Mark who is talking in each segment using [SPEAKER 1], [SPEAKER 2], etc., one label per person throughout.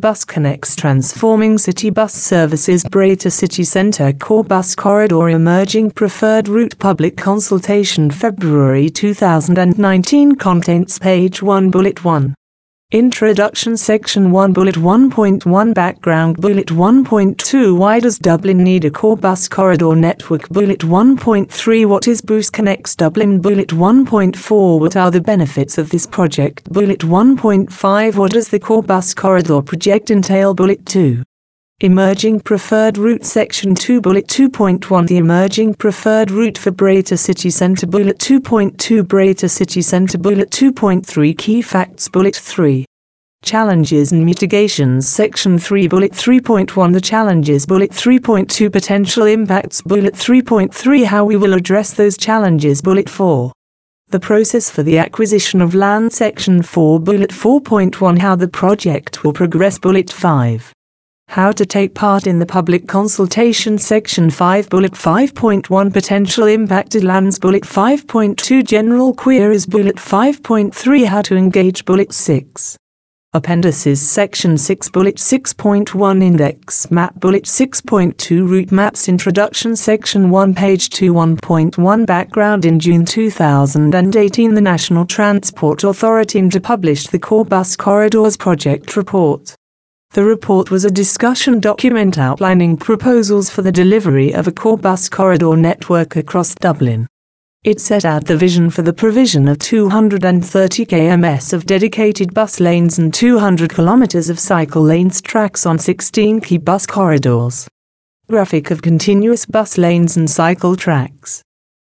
[SPEAKER 1] BusConnex Transforming City Bus Services Greater City Centre Core Bus Corridor Emerging Preferred Route Public Consultation February 2019 Contents Page 1 Bullet 1 Introduction Section 1 Bullet 1.1 Background Bullet 1.2 Why does Dublin need a core bus corridor network? Bullet 1.3 What is BusConnex Dublin? Bullet 1.4 What are the benefits of this project? Bullet 1.5 What does the core bus corridor project entail? Bullet 2 Emerging Preferred Route Section 2 Bullet 2.1 The Emerging Preferred Route for Greater City Centre Bullet 2.2 Greater City Centre Bullet 2.3 Key Facts Bullet 3 Challenges and Mitigations Section 3 Bullet 3.1 The Challenges Bullet 3.2 Potential Impacts Bullet 3.3 How we will address those challenges Bullet 4 The process for the acquisition of land Section 4 Bullet 4.1 How the project will progress Bullet 5 How to take part in the public consultation Section 5 Bullet 5.1 Potential impacted lands Bullet 5.2 General queries Bullet 5.3 How to engage Bullet 6 Appendices Section 6 Bullet 6.1 Index Map Bullet 6.2 Route Maps Introduction Section 1 Page 2 1.1 Background In June 2018 the National Transport Authority published the Core Bus Corridors Project Report. The report was a discussion document outlining proposals for the delivery of a core bus corridor network across Dublin. It set out the vision for the provision of 230 km of dedicated bus lanes and 200 km of cycle lanes tracks on 16 key bus corridors. Graphic of continuous bus lanes and cycle tracks.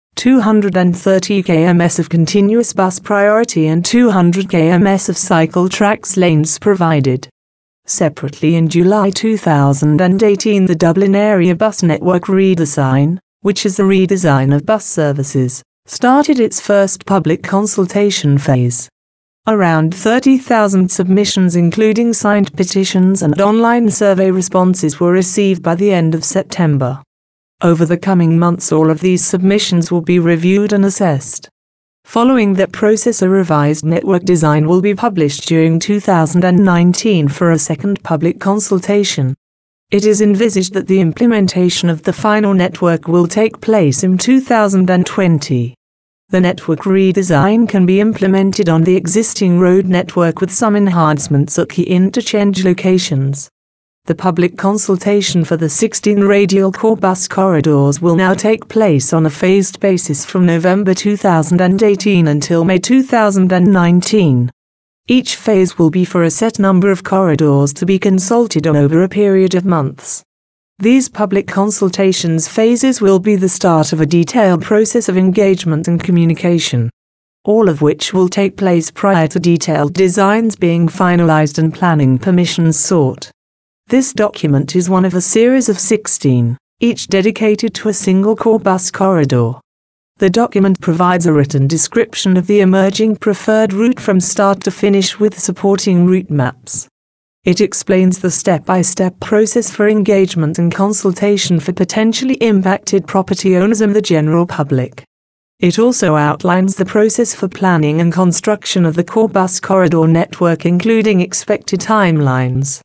[SPEAKER 1] 230 km of continuous bus priority and 200 km of cycle tracks lanes provided. Separately in July 2018 the Dublin Area Bus Network Redesign, which is the redesign of bus services, started its first public consultation phase. Around 30,000 submissions including signed petitions and online survey responses were received by the end of September. Over the coming months all of these submissions will be reviewed and assessed. Following that process a revised network design will be published during 2019 for a second public consultation. It is envisaged that the implementation of the final network will take place in 2020. The network redesign can be implemented on the existing road network with some enhancements at key interchange locations. The public consultation for the 16 radial core bus corridors will now take place on a phased basis from November 2018 until May 2019. Each phase will be for a set number of corridors to be consulted on over a period of months. These public consultations phases will be the start of a detailed process of engagement and communication, all of which will take place prior to detailed designs being finalized and planning permissions sought. This document is one of a series of 16, each dedicated to a single core bus corridor. The document provides a written description of the emerging preferred route from start to finish with supporting route maps. It explains the step-by-step process for engagement and consultation for potentially impacted property owners and the general public. It also outlines the process for planning and construction of the core bus corridor network including expected timelines.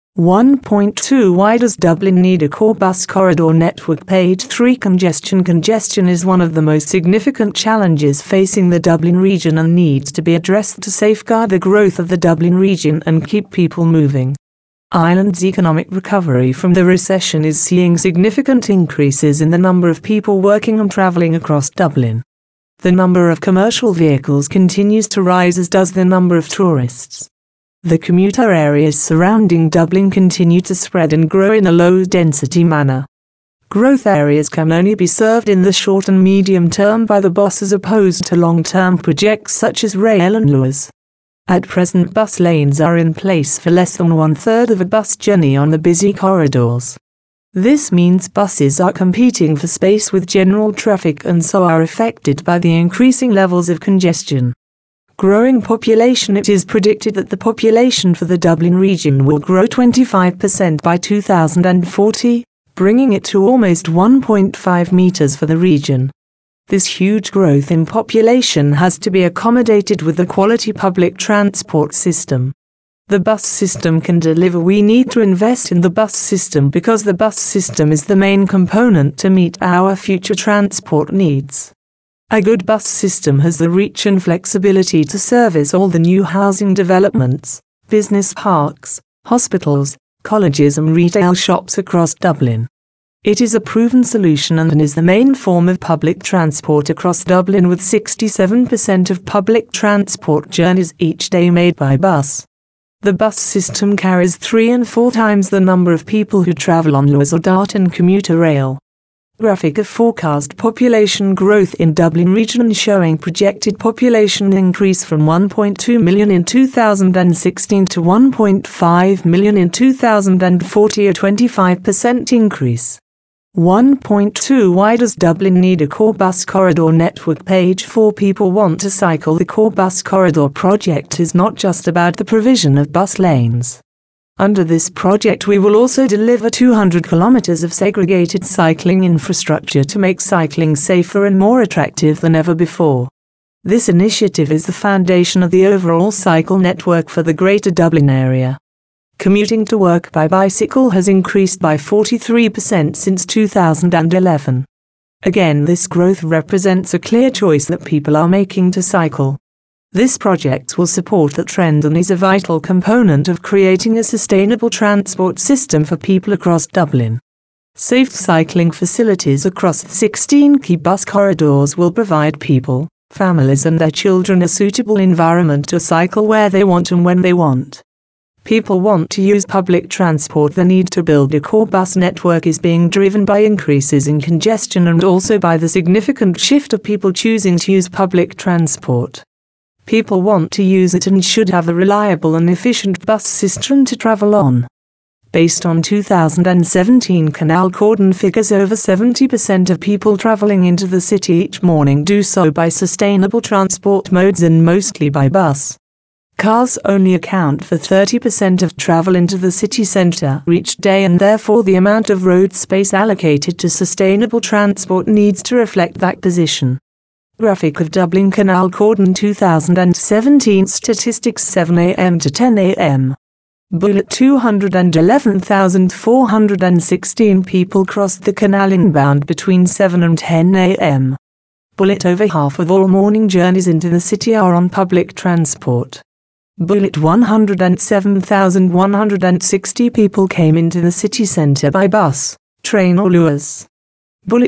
[SPEAKER 1] 1.2 Why does Dublin need a core bus corridor network? Page 3 Congestion Congestion is one of the most significant challenges facing the Dublin region and needs to be addressed to safeguard the growth of the Dublin region and keep people moving. Ireland's economic recovery from the recession is seeing significant increases in the number of people working and travelling across Dublin. The number of commercial vehicles continues to rise as does the number of tourists. The commuter areas surrounding Dublin continue to spread and grow in a low-density manner. Growth areas can only be served in the short and medium term by the bus as opposed to long-term projects such as rail and Luas. At present bus lanes are in place for less than one-third of a bus journey on the busy corridors. This means buses are competing for space with general traffic and so are affected by the increasing levels of congestion. Growing population. It is predicted that the population for the Dublin region will grow 25% by 2040, bringing it to almost 1.5 meters for the region. This huge growth in population has to be accommodated with a quality public transport system. The bus system can deliver. We need to invest in the bus system because the bus system is the main component to meet our future transport needs. A good bus system has the reach and flexibility to service all the new housing developments, business parks, hospitals, colleges and retail shops across Dublin. It is a proven solution and is the main form of public transport across Dublin, with 67% of public transport journeys each day made by bus. The bus system carries 3 and 4 times the number of people who travel on Luas or DART and commuter rail. Graphic of forecast population growth in Dublin region showing projected population increase from 1.2 million in 2016 to 1.5 million in 2040, a 25% increase. 1.2 Why does Dublin need a core bus corridor network? Page 4. People want to cycle. The core bus corridor project is not just about the provision of bus lanes. Under this project we will also deliver 200 kilometers of segregated cycling infrastructure to make cycling safer and more attractive than ever before. This initiative is the foundation of the overall cycle network for the Greater Dublin area. Commuting to work by bicycle has increased by 43% since 2011. Again, this growth represents a clear choice that people are making to cycle. This project will support that trend and is a vital component of creating a sustainable transport system for people across Dublin. Safe cycling facilities across 16 key bus corridors will provide people, families and their children a suitable environment to cycle where they want and when they want. People want to use public transport. The need to build a core bus network is being driven by increases in congestion and also by the significant shift of people choosing to use public transport. People want to use it and should have a reliable and efficient bus system to travel on. Based on 2017 Canal Cordon figures, over 70% of people traveling into the city each morning do so by sustainable transport modes and mostly by bus. Cars only account for 30% of travel into the city centre each day, and therefore the amount of road space allocated to sustainable transport needs to reflect that position. Graphic of Dublin Canal Cordon 2017 statistics 7 a.m. to 10 a.m. Bullet 211,416 people crossed the canal inbound between 7 and 10 a.m. Bullet over half of all morning journeys into the city are on public transport. Bullet 107,160 people came into the city centre by bus, train or Luas. Bullet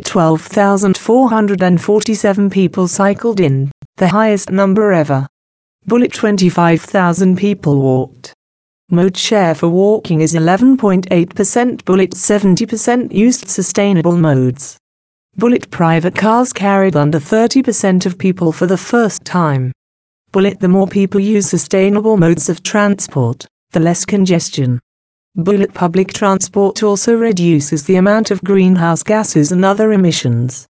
[SPEAKER 1] 12,447 people cycled in, the highest number ever. Bullet 25,000 people walked. Mode share for walking is 11.8%. Bullet 70% used sustainable modes. Bullet private cars carried under 30% of people for the first time. Bullet the more people use sustainable modes of transport, the less congestion. Bullet public transport also reduces the amount of greenhouse gases and other emissions.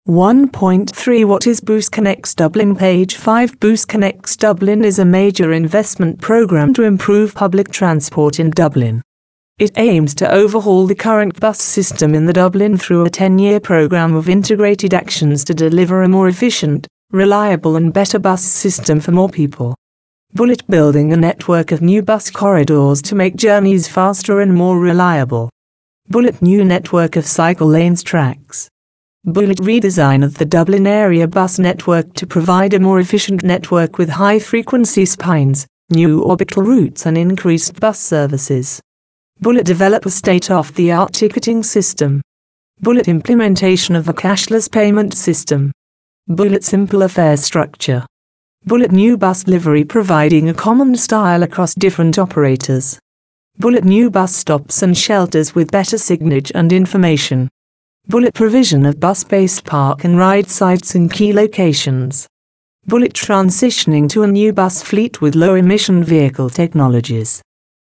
[SPEAKER 1] 1.3 What is Boost Connects Dublin? Page 5. Boost Connects Dublin is a major investment programme to improve public transport in Dublin. It aims to overhaul the current bus system in the Dublin through a 10-year programme of integrated actions to deliver a more efficient, reliable and better bus system for more people. Bullet building a network of new bus corridors to make journeys faster and more reliable. Bullet new network of cycle lanes tracks. Bullet redesign of the Dublin area bus network to provide a more efficient network with high-frequency spines, new orbital routes and increased bus services. Bullet develop a state-of-the-art ticketing system. Bullet implementation of a cashless payment system. Bullet simpler fare structure. Bullet new bus livery providing a common style across different operators. Bullet new bus stops and shelters with better signage and information. Bullet provision of bus-based park and ride sites in key locations. Bullet transitioning to a new bus fleet with low-emission vehicle technologies.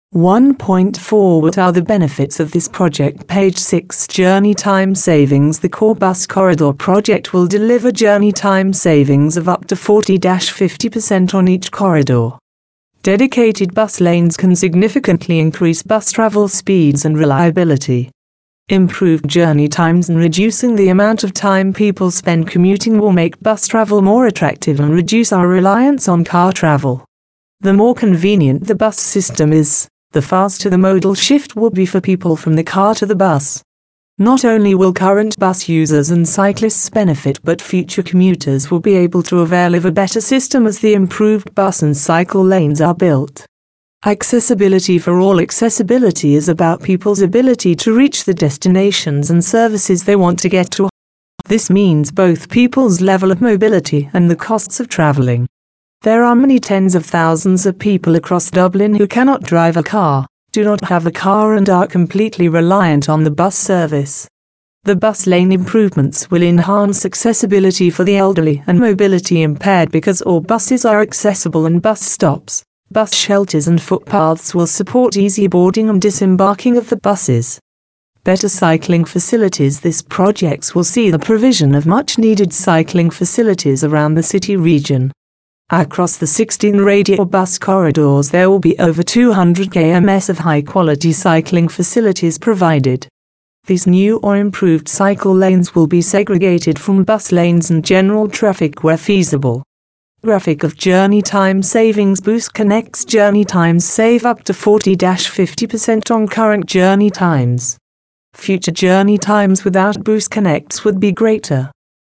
[SPEAKER 1] 1.4 What are the benefits of this project? Page 6 Journey time savings. The core bus corridor project will deliver journey time savings of up to 40-50% on each corridor. Dedicated bus lanes can significantly increase bus travel speeds and reliability. Improved journey times and reducing the amount of time people spend commuting will make bus travel more attractive and reduce our reliance on car travel. The more convenient the bus system is, the faster the modal shift will be for people from the car to the bus. Not only will current bus users and cyclists benefit, but future commuters will be able to avail of a better system as the improved bus and cycle lanes are built. Accessibility for all. Accessibility is about people's ability to reach the destinations and services they want to get to. This means both people's level of mobility and the costs of travelling. There are many tens of thousands of people across Dublin who cannot drive a car, do not have a car and are completely reliant on the bus service. The bus lane improvements will enhance accessibility for the elderly and mobility impaired because all buses are accessible and bus stops, bus shelters and footpaths will support easy boarding and disembarking of the buses. Better cycling facilities. This project will see the provision of much-needed cycling facilities around the city region. Across the 16 radial bus corridors there will be over 200 km of high-quality cycling facilities provided. These new or improved cycle lanes will be segregated from bus lanes and general traffic where feasible. Graphic of journey time savings. Bus Connect's journey times save up to 40–50% on current journey times. Future journey times without Bus Connects would be greater.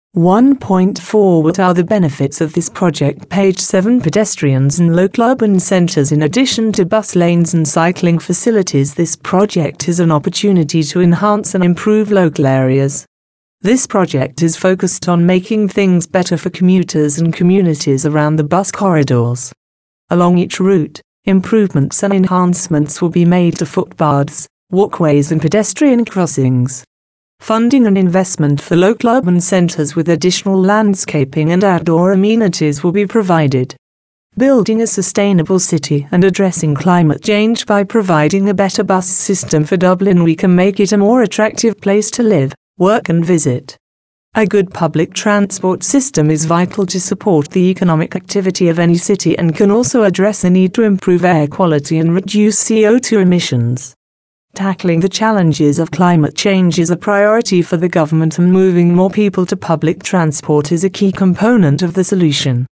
[SPEAKER 1] 1.4 What are the benefits of this project? Page 7 Pedestrians and local urban centres. In addition to bus lanes and cycling facilities, this project is an opportunity to enhance and improve local areas. This project is focused on making things better for commuters and communities around the bus corridors. Along each route, improvements and enhancements will be made to footpaths, walkways and pedestrian crossings. Funding and investment for local urban centres with additional landscaping and outdoor amenities will be provided. Building a sustainable city and addressing climate change. By providing a better bus system for Dublin, we can make it a more attractive place to live, work and visit. A good public transport system is vital to support the economic activity of any city and can also address the need to improve air quality and reduce CO2 emissions. Tackling the challenges of climate change is a priority for the government, and moving more people to public transport is a key component of the solution.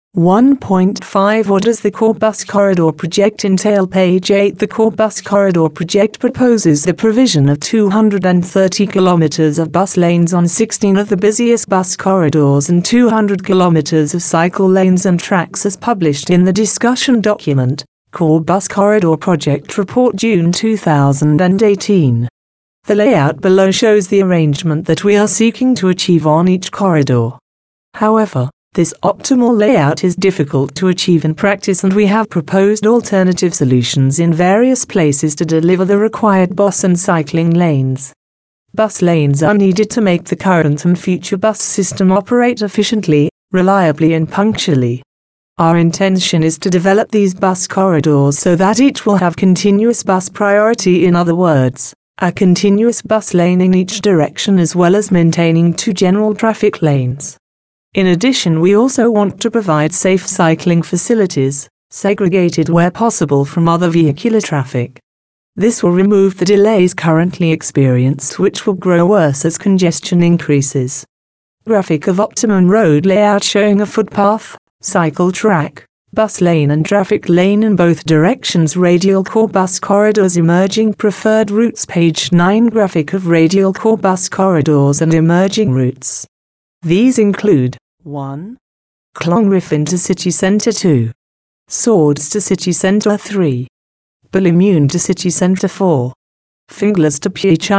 [SPEAKER 1] 1.5 What does the Core Bus Corridor project entail? Page 8 The Core Bus Corridor project proposes the provision of 230 kilometers of bus lanes on 16 of the busiest bus corridors and 200 kilometers of cycle lanes and tracks as published in the discussion document, Core Bus Corridor Project Report June 2018. The layout below shows the arrangement that we are seeking to achieve on each corridor. However, this optimal layout is difficult to achieve in practice, and we have proposed alternative solutions in various places to deliver the required bus and cycling lanes. Bus lanes are needed to make the current and future bus system operate efficiently, reliably and punctually. Our intention is to develop these bus corridors so that each will have continuous bus priority, in other words, a continuous bus lane in each direction, as well as maintaining 2 general traffic lanes. In addition, we also want to provide safe cycling facilities, segregated where possible from other vehicular traffic. This will remove the delays currently experienced, which will grow worse as congestion increases. Graphic of optimum road layout showing a footpath, cycle track, bus lane and traffic lane in both directions. Radial core bus corridors. Emerging preferred routes. Page 9 Graphic of radial core bus corridors and emerging routes. These include 1. Clonriff into city centre 2. Swords to city centre 3. Ballymun to city centre 4. Finglas to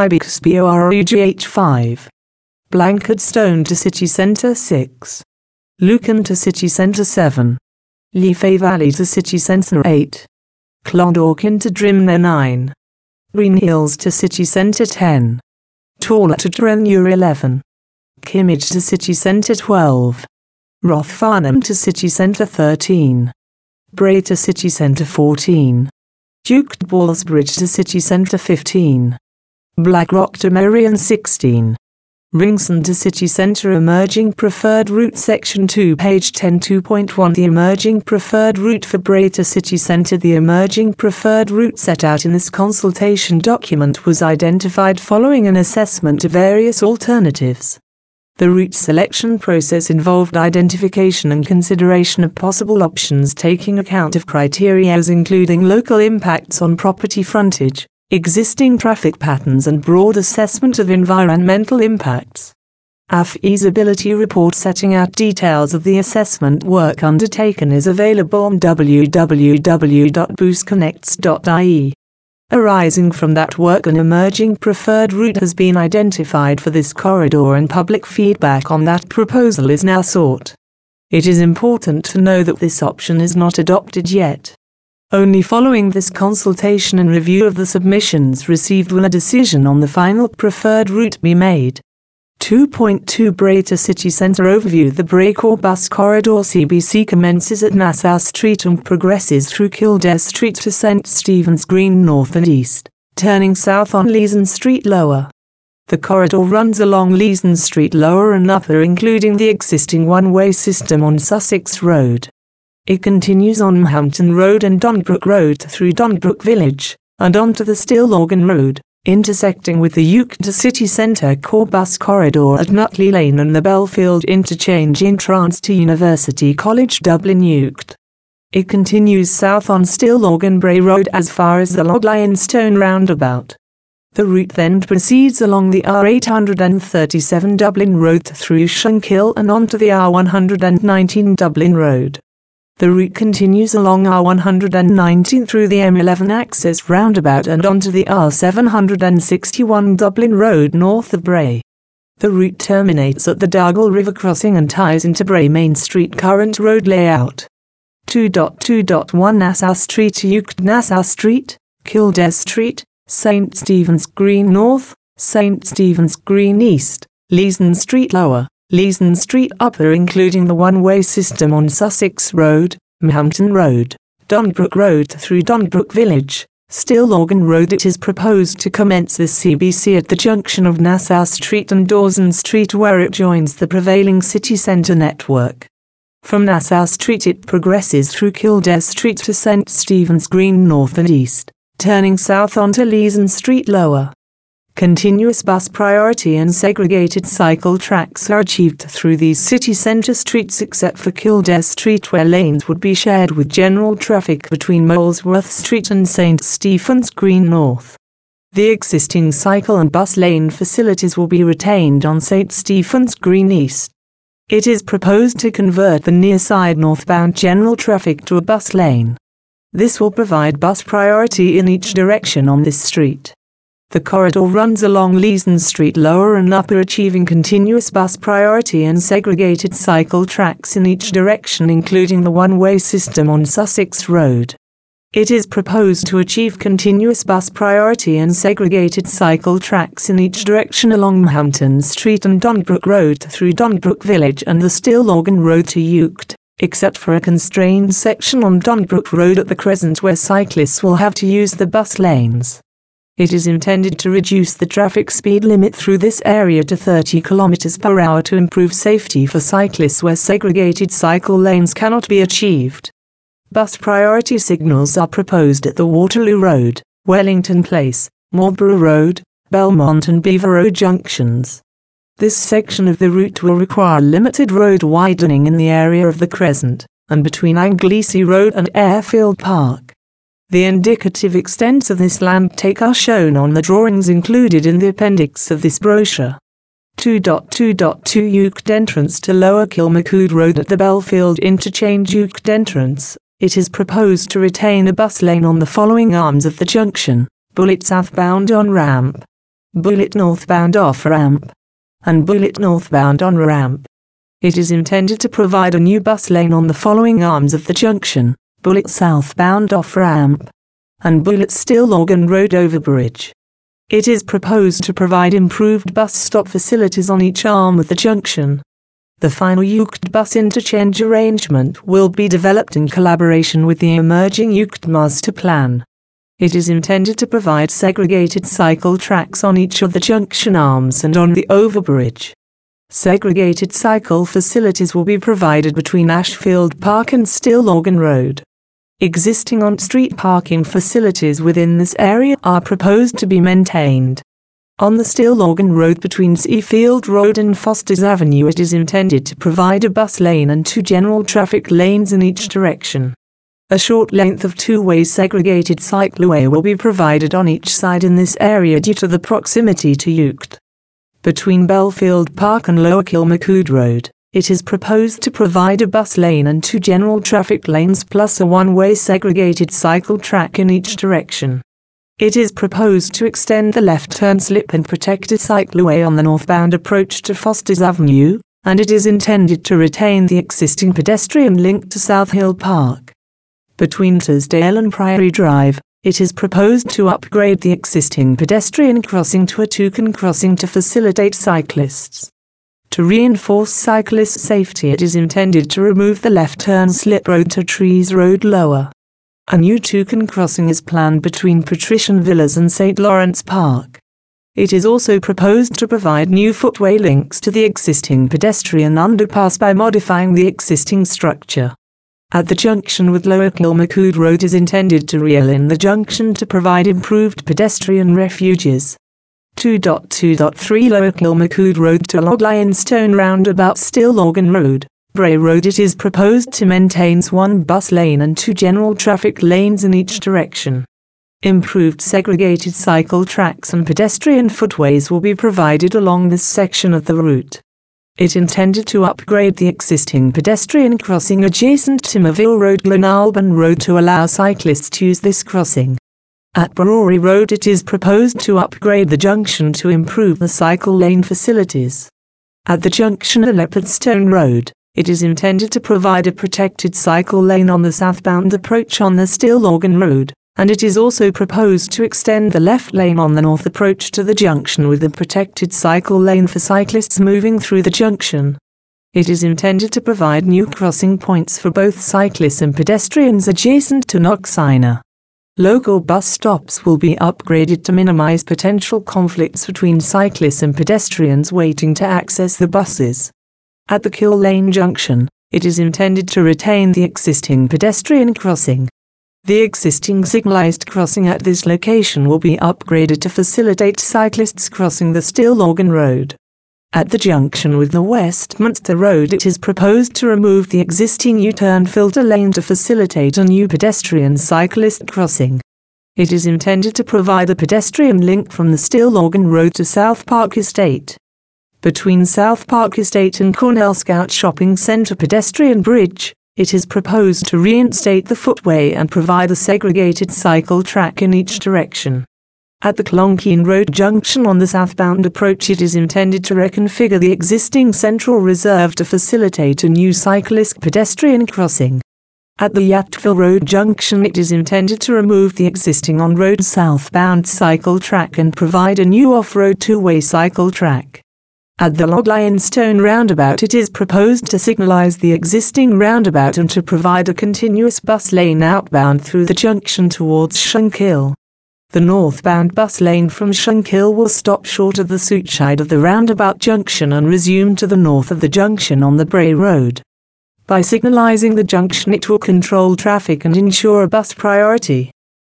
[SPEAKER 1] PHIBXBORUGH 5. Blankardstone to city centre 6. Lucan to city centre 7. Liffey Valley to city centre 8. Clondalkin to Drimnagh 9. Green Hills to city centre 10. Torla to Trenure 11. Kimmage to city centre 12. Rothfarnham to city centre 13. Bray to city centre 14. Duke Ballsbridge to city centre 15. Blackrock to Merrion 16. Ringsend to city centre. Emerging preferred route section 2 page 10 2.1 The emerging preferred route for Bray to city centre. The emerging preferred route set out in this consultation document was identified following an assessment of various alternatives. The route selection process involved identification and consideration of possible options taking account of criteria including local impacts on property frontage, existing traffic patterns and broad assessment of environmental impacts. A feasibility report setting out details of the assessment work undertaken is available on www.boosconnects.ie. Arising from that work, an emerging preferred route has been identified for this corridor and public feedback on that proposal is now sought. It is important to know that this option is not adopted yet. Only following this consultation and review of the submissions received will a decision on the final preferred route be made. 2.2 Bray to City Centre Overview. The Bray Core Bus Corridor CBC commences at Nassau Street and progresses through Kildare Street to St Stephen's Green north and east, turning south on Leeson Street Lower. The corridor runs along Leeson Street Lower and Upper, including the existing one-way system on Sussex Road. It continues on Mhampton Road and Donbrook Road through Donbrook Village, and onto the Stillorgan Road, intersecting with the Uchtdene City Centre Core Bus Corridor at Nutley Lane and the Belfield Interchange entrance to University College Dublin Ucht. It continues south on Stillorgan Bray Road as far as the Log Lionstone roundabout. The route then proceeds along the R837 Dublin Road through Shankill and onto the R119 Dublin Road. The route continues along R119 through the M11 access roundabout and onto the R761 Dublin Road north of Bray. The route terminates at the Dargle River crossing and ties into Bray Main Street current road layout. 2.2.1 Nassau Street to Uchtdene. Nassau Street, Kildare Street, St Stephen's Green North, St Stephen's Green East, Leeson Street Lower, Leeson Street Upper including the one-way system on Sussex Road, Mhampton Road, Donbrook Road through Donbrook Village, Stillorgan Road. It is proposed to commence this CBC at the junction of Nassau Street and Dawson Street where it joins the prevailing city centre network. From Nassau Street it progresses through Kildare Street to St Stephen's Green north and east, turning south onto Leeson Street Lower. Continuous bus priority and segregated cycle tracks are achieved through these city centre streets except for Kildare Street where lanes would be shared with general traffic between Molesworth Street and St Stephen's Green North. The existing cycle and bus lane facilities will be retained on St Stephen's Green East. It is proposed to convert the near side northbound general traffic to a bus lane. This will provide bus priority in each direction on this street. The corridor runs along Leeson Street Lower and Upper, achieving continuous bus priority and segregated cycle tracks in each direction including the one-way system on Sussex Road. It is proposed to achieve continuous bus priority and segregated cycle tracks in each direction along Mhampton Street and Donbrook Road through Donbrook Village and the Stillorgan Road to Uchtdene, except for a constrained section on Donbrook Road at the Crescent where cyclists will have to use the bus lanes. It is intended to reduce the traffic speed limit through this area to 30 km per hour to improve safety for cyclists where segregated cycle lanes cannot be achieved. Bus priority signals are proposed at the Waterloo Road, Wellington Place, Marlborough Road, Belmont and Belvoir Road junctions. This section of the route will require limited road widening in the area of the Crescent, and between Anglesey Road and Airfield Park. The indicative extents of this land take are shown on the drawings included in the appendix of this brochure. 2.2.2 Uchtdene entrance to Lower Kilmacud Road at the Belfield Interchange Uchtdene entrance. It is proposed to retain a bus lane on the following arms of the junction: Bullet southbound on ramp, Bullet northbound off ramp, and Bullet northbound on ramp. It is intended to provide a new bus lane on the following arms of the junction: Bullet southbound off-ramp, and Bullet Stillorgan Road overbridge. It is proposed to provide improved bus stop facilities on each arm of the junction. The final Uchtdene bus interchange arrangement will be developed in collaboration with the emerging Uchtdene master plan. It is intended to provide segregated cycle tracks on each of the junction arms and on the overbridge. Segregated cycle facilities will be provided between Ashfield Park and Stillorgan Road. Existing on-street parking facilities within this area are proposed to be maintained. On the Stillorgan Road between Seafield Road and Fosters Avenue, it is intended to provide a bus lane and 2 general traffic lanes in each direction. A short length of 2-way segregated cycleway will be provided on each side in this area due to the proximity to Ucht. Between Belfield Park and Lower Kilmacood Road, it is proposed to provide a bus lane and 2 general traffic lanes plus a 1-way segregated cycle track in each direction. It is proposed to extend the left-turn slip and protected cycleway on the northbound approach to Fosters Avenue, and it is intended to retain the existing pedestrian link to South Hill Park. Between Tersdale and Priory Drive, it is proposed to upgrade the existing pedestrian crossing to a toucan crossing to facilitate cyclists. To reinforce cyclist safety, it is intended to remove the left-turn slip road to Trees Road Lower. A new toucan crossing is planned between Patrician Villas and St. Lawrence Park. It is also proposed to provide new footway links to the existing pedestrian underpass by modifying the existing structure. At the junction with Lower Kilmacood Road is intended to reel in the junction to provide improved pedestrian refuges. 2.2.3 Lower Kilmacood Road to Log Lionstone Roundabout Stillorgan Road, Bray Road. It is proposed to maintain 1 bus lane and 2 general traffic lanes in each direction. Improved segregated cycle tracks and pedestrian footways will be provided along this section of the route. It intended to upgrade the existing pedestrian crossing adjacent to Merville Road Glenalban Road to allow cyclists to use this crossing. At Brewery Road, it is proposed to upgrade the junction to improve the cycle lane facilities. At the junction of Leopardstone Road, it is intended to provide a protected cycle lane on the southbound approach on the Stillorgan Road, and it is also proposed to extend the left lane on the north approach to the junction with a protected cycle lane for cyclists moving through the junction. It is intended to provide new crossing points for both cyclists and pedestrians adjacent to Knoxina. Local bus stops will be upgraded to minimize potential conflicts between cyclists and pedestrians waiting to access the buses. At the Kill Lane Junction, it is intended to retain the existing pedestrian crossing. The existing signalized crossing at this location will be upgraded to facilitate cyclists crossing the Stillorgan Road. At the junction with the Westminster Road, it is proposed to remove the existing U-turn filter lane to facilitate a new pedestrian cyclist crossing. It is intended to provide a pedestrian link from the Stillorgan Road to South Park Estate. Between South Park Estate and Cornell Scout Shopping Centre pedestrian bridge, it is proposed to reinstate the footway and provide a segregated cycle track in each direction. At the Clonkeen Road junction on the southbound approach, it is intended to reconfigure the existing central reserve to facilitate a new cyclist pedestrian crossing. At the Yattville Road junction, it is intended to remove the existing on-road southbound cycle track and provide a new off-road 2-way cycle track. At the Log Lionstone Roundabout, it is proposed to signalize the existing roundabout and to provide a continuous bus lane outbound through the junction towards Shankill. The northbound bus lane from Shankill will stop short of the Suchide of the roundabout junction and resume to the north of the junction on the Bray Road. By signalizing the junction, it will control traffic and ensure a bus priority.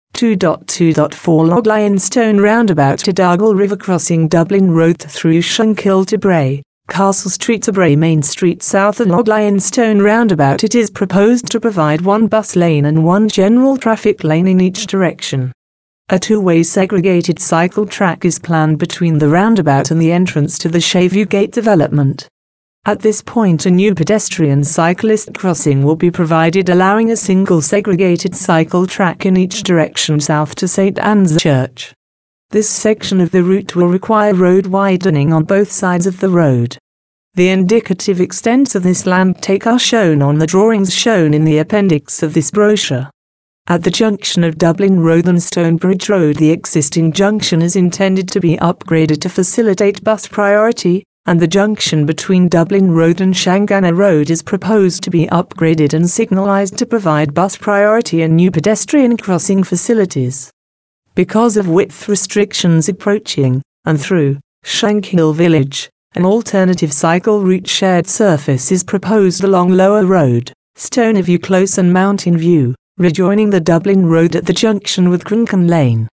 [SPEAKER 1] 2.2.4 Log Lionstone Roundabout to Dargle River crossing Dublin Road through Shankill to Bray, Castle Street to Bray Main Street south of Log Lionstone Roundabout. It is proposed to provide 1 bus lane and 1 general traffic lane in each direction. A 2-way segregated cycle track is planned between the roundabout and the entrance to the Shayview Gate development. At this point, a new pedestrian cyclist crossing will be provided, allowing a single segregated cycle track in each direction south to St. Anne's Church. This section of the route will require road widening on both sides of the road. The indicative extents of this land take are shown on the drawings shown in the appendix of this brochure. At the junction of Dublin Road and Stonebridge Road, the existing junction is intended to be upgraded to facilitate bus priority, and the junction between Dublin Road and Shanganagh Road is proposed to be upgraded and signalized to provide bus priority and new pedestrian crossing facilities. Because of width restrictions approaching and through Shankill Village, an alternative cycle route shared surface is proposed along Lower Road, Stoneview Close and Mountain View, rejoining the Dublin Road at the junction with Crunchan Lane.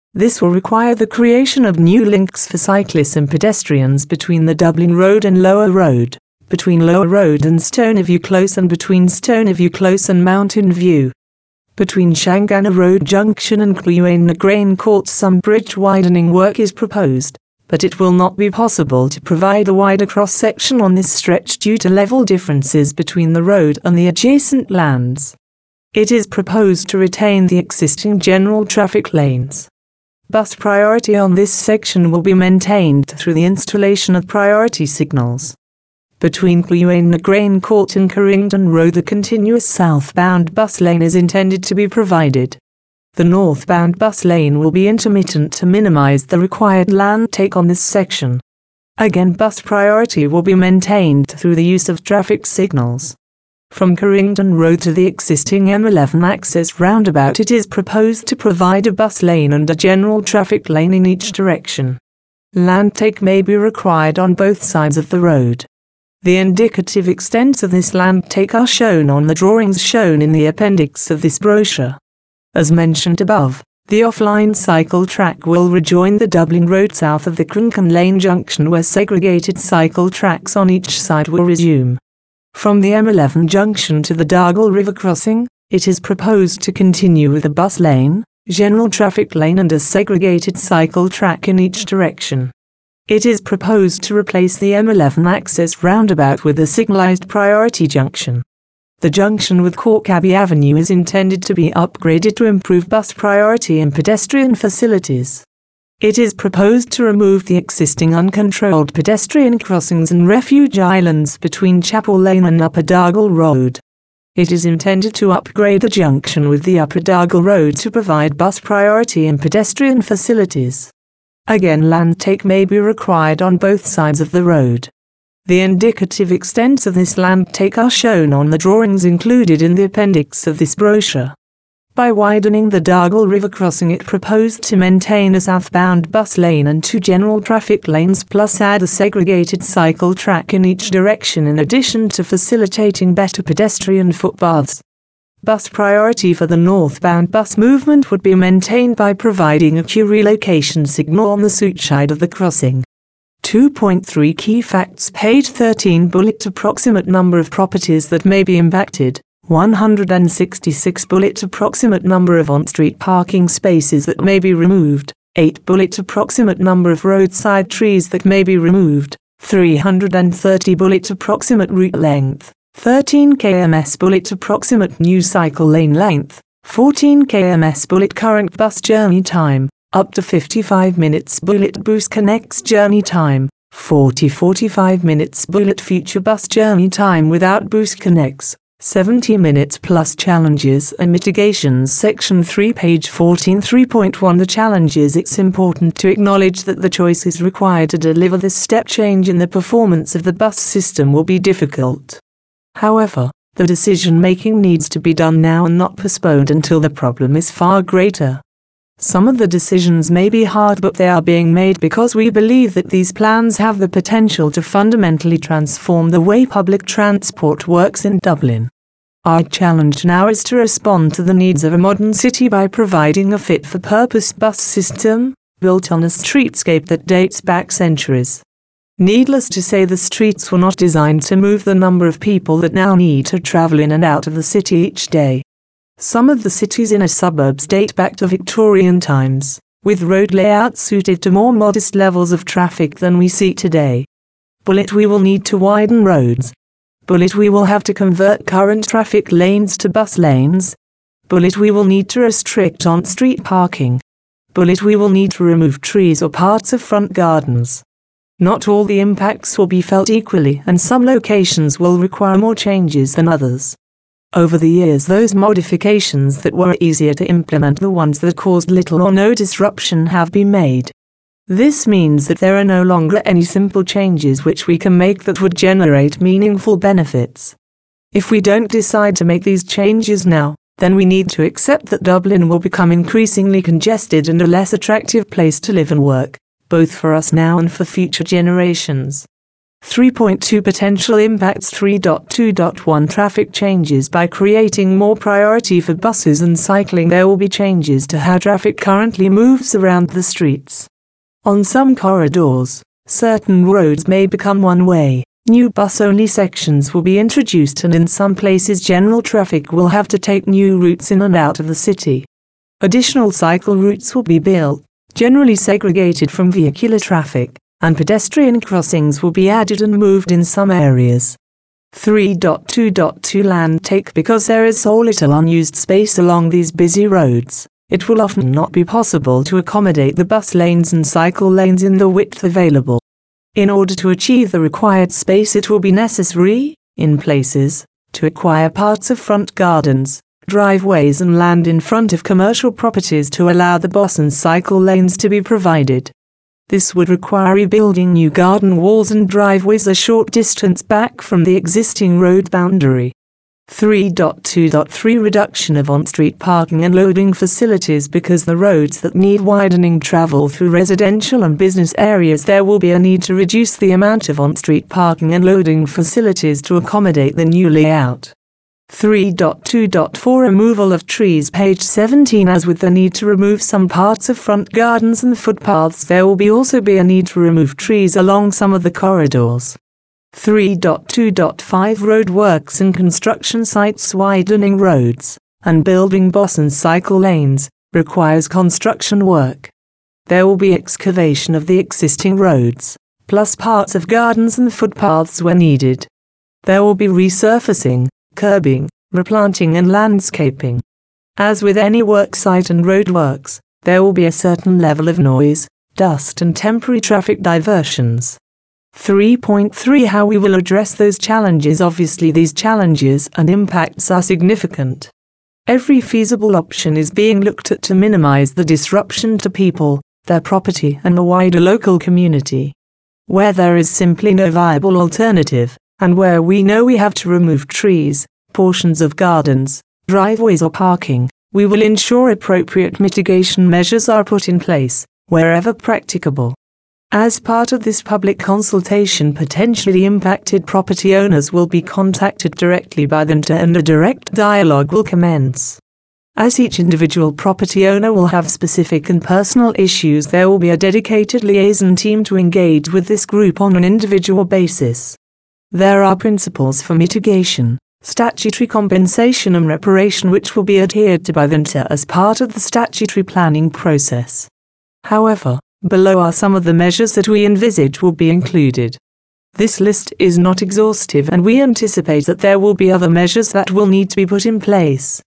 [SPEAKER 1] This will require the creation of new links for cyclists and pedestrians between the Dublin Road and Lower Road, between Lower Road and Stoneyview Close, and between Stoneyview Close and Mountain View. Between Shanganagh Road Junction and Cluain-na-Grain Court some bridge widening work is proposed, but it will not be possible to provide a wider cross-section on this stretch due to level differences between the road and the adjacent lands. It is proposed to retain the existing general traffic lanes. Bus priority on this section will be maintained through the installation of priority signals. Between Cluain-na-Grain Court and Corrington Road the continuous southbound bus lane is intended to be provided. The northbound bus lane will be intermittent to minimize the required land take on this section. Again, bus priority will be maintained through the use of traffic signals. From Corrington Road to the existing M11 access roundabout it is proposed to provide a bus lane and a general traffic lane in each direction. Land take may be required on both sides of the road. The indicative extents of this land take are shown on the drawings shown in the appendix of this brochure. As mentioned above, the offline cycle track will rejoin the Dublin Road south of the Crunchan Lane junction where segregated cycle tracks on each side will resume. From the M11 junction to the Dargle River crossing, it is proposed to continue with a bus lane, general traffic lane and a segregated cycle track in each direction. It is proposed to replace the M11 access roundabout with a signalized priority junction. The junction with Cork Abbey Avenue is intended to be upgraded to improve bus priority and pedestrian facilities. It is proposed to remove the existing uncontrolled pedestrian crossings and refuge islands between Chapel Lane and Upper Dargle Road. It is intended to upgrade the junction with the Upper Dargle Road to provide bus priority and pedestrian facilities. Again, land take may be required on both sides of the road. The indicative extents of this land take are shown on the drawings included in the appendix of this brochure. By widening the Dargle River crossing it proposed to maintain a southbound bus lane and 2 general traffic lanes plus add a segregated cycle track in each direction in addition to facilitating better pedestrian footpaths. Bus priority for the northbound bus movement would be maintained by providing a queue relocation signal on the south side of the crossing. 2.3 Key facts page 13 bullet approximate number of properties that may be impacted. 166 bullet approximate number of on-street parking spaces that may be removed, 8 bullet approximate number of roadside trees that may be removed, 330 bullet approximate route length, 13 kms bullet approximate new cycle lane length, 14 kms bullet current bus journey time, up to 55 minutes bullet boost connects journey time, 45 minutes bullet future bus journey time without boost connects. 70 minutes plus challenges and mitigations section 3 page 14 3.1 The challenges. It's important to acknowledge that the choices required to deliver this step change in the performance of the bus system will be difficult. However, the decision making needs to be done now and not postponed until the problem is far greater. Some of the decisions may be hard, but they are being made because we believe that these plans have the potential to fundamentally transform the way public transport works in Dublin. Our challenge now is to respond to the needs of a modern city by providing a fit-for-purpose bus system, built on a streetscape that dates back centuries. Needless to say, the streets were not designed to move the number of people that now need to travel in and out of the city each day. Some of the city's inner suburbs date back to Victorian times, with road layouts suited to more modest levels of traffic than we see today. Bullet we will need to widen roads. Bullet we will have to convert current traffic lanes to bus lanes. Bullet we will need to restrict on-street parking. Bullet we will need to remove trees or parts of front gardens. Not all the impacts will be felt equally, and some locations will require more changes than others. Over the years, those modifications that were easier to implement, the ones that caused little or no disruption, have been made. This means that there are no longer any simple changes which we can make that would generate meaningful benefits. If we don't decide to make these changes now, then we need to accept that Dublin will become increasingly congested and a less attractive place to live and work, both for us now and for future generations. 3.2 Potential impacts 3.2.1 Traffic changes. By creating more priority for buses and cycling, there will be changes to how traffic currently moves around the streets. On some corridors, certain roads may become one-way. New bus-only sections will be introduced, and in some places general traffic will have to take new routes in and out of the city. Additional cycle routes will be built, generally segregated from vehicular traffic, and pedestrian crossings will be added and moved in some areas. 3.2.2 Land take. Because there is so little unused space along these busy roads, it will often not be possible to accommodate the bus lanes and cycle lanes in the width available. In order to achieve the required space, it will be necessary, in places, to acquire parts of front gardens, driveways and land in front of commercial properties to allow the bus and cycle lanes to be provided. This would require rebuilding new garden walls and driveways a short distance back from the existing road boundary. 3.2.3 Reduction of on-street parking and loading facilities. Because the roads that need widening travel through residential and business areas, there will be a need to reduce the amount of on-street parking and loading facilities to accommodate the new layout. 3.2.4 Removal of trees. Page 17. As with the need to remove some parts of front gardens and footpaths, there will also be a need to remove trees along some of the corridors. 3.2.5 Road works and construction sites. Widening roads and building bus and cycle lanes requires construction work. There will be excavation of the existing roads, plus parts of gardens and footpaths where needed. There will be resurfacing, curbing, replanting and landscaping. As with any work site and roadworks, there will be a certain level of noise, dust and temporary traffic diversions. 3.3 How we will address those challenges. Obviously, these challenges and impacts are significant. Every feasible option is being looked at to minimize the disruption to people, their property and the wider local community. Where there is simply no viable alternative, and where we know we have to remove trees, portions of gardens, driveways or parking, we will ensure appropriate mitigation measures are put in place, wherever practicable. As part of this public consultation, potentially impacted property owners will be contacted directly by the NTA and a direct dialogue will commence. As each individual property owner will have specific and personal issues, there will be a dedicated liaison team to engage with this group on an individual basis. There are principles for mitigation, statutory compensation and reparation which will be adhered to by the NTA as part of the statutory planning process. However, below are some of the measures that we envisage will be included. This list is not exhaustive and we anticipate that there will be other measures that will need to be put in place.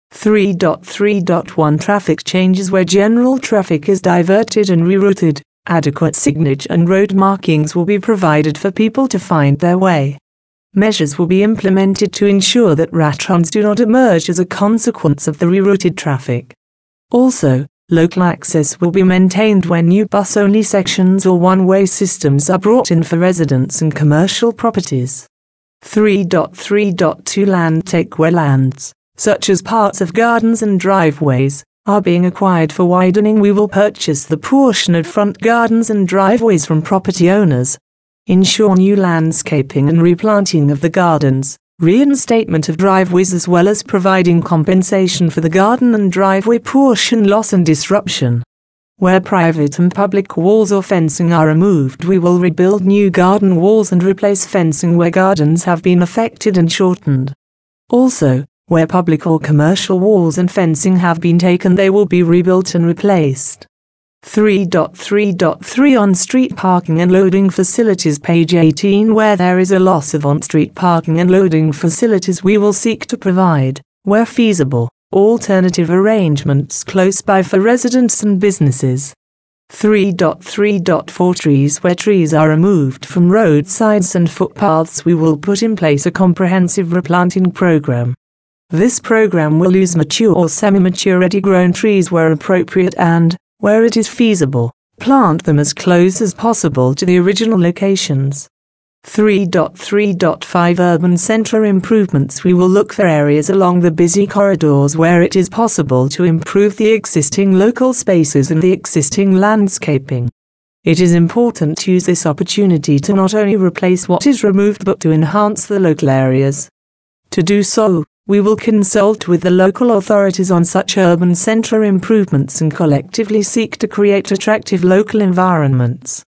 [SPEAKER 1] 3.3.1 Traffic changes. Where general traffic is diverted and rerouted, adequate signage and road markings will be provided for people to find their way. Measures will be implemented to ensure that rat-runs do not emerge as a consequence of the rerouted traffic. Also, local access will be maintained when new bus-only sections or one-way systems are brought in for residents and commercial properties. 3.3.2 Land take. Where lands, such as parts of gardens and driveways, are being acquired for widening, we will purchase the portion of front gardens and driveways from property owners. Ensure new landscaping and replanting of the gardens, reinstatement of driveways as well as providing compensation for the garden and driveway portion loss and disruption. Where private and public walls or fencing are removed, we will rebuild new garden walls and replace fencing where gardens have been affected and shortened. Also, where public or commercial walls and fencing have been taken, they will be rebuilt and replaced. 3.3.3 On-street parking and loading facilities. Page 18. Where there is a loss of on-street parking and loading facilities, we will seek to provide, where feasible, alternative arrangements close by for residents and businesses. 3.3.4 Trees. Where trees are removed from roadsides and footpaths, we will put in place a comprehensive replanting program. This program will use mature or semi-mature ready-grown trees where appropriate and, where it is feasible, plant them as close as possible to the original locations. 3.3.5 Urban centre improvements. We will look for areas along the busy corridors where it is possible to improve the existing local spaces and the existing landscaping. It is important to use this opportunity to not only replace what is removed but to enhance the local areas. To do so, we will consult with the local authorities on such urban centre improvements and collectively seek to create attractive local environments.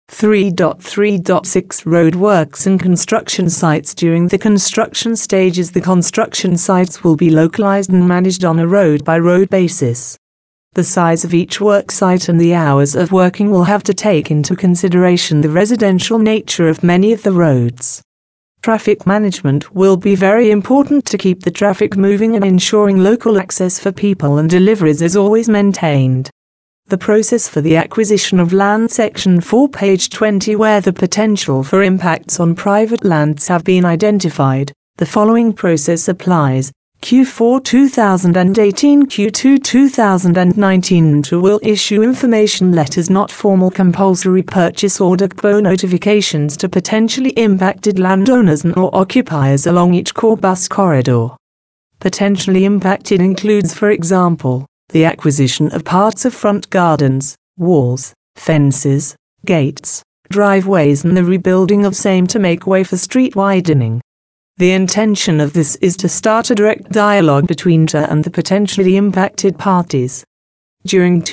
[SPEAKER 1] 3.3.6 Roadworks and construction sites. During the construction stages, the construction sites will be localized and managed on a road-by-road basis. The size of each work site and the hours of working will have to take into consideration the residential nature of many of the roads. Traffic management will be very important to keep the traffic moving, and ensuring local access for people and deliveries is always maintained. The process for the acquisition of land. Section 4, page 20. Where the potential for impacts on private lands have been identified, the following process applies. Q4 2018, Q2 2019 2 will issue information letters, not formal compulsory purchase order (CPO) notifications to potentially impacted landowners and or occupiers along each core bus corridor. Potentially impacted includes, for example, the acquisition of parts of front gardens, walls, fences, gates, driveways and the rebuilding of same to make way for street widening. The intention of this is to start a direct dialogue between TER and the potentially impacted parties. During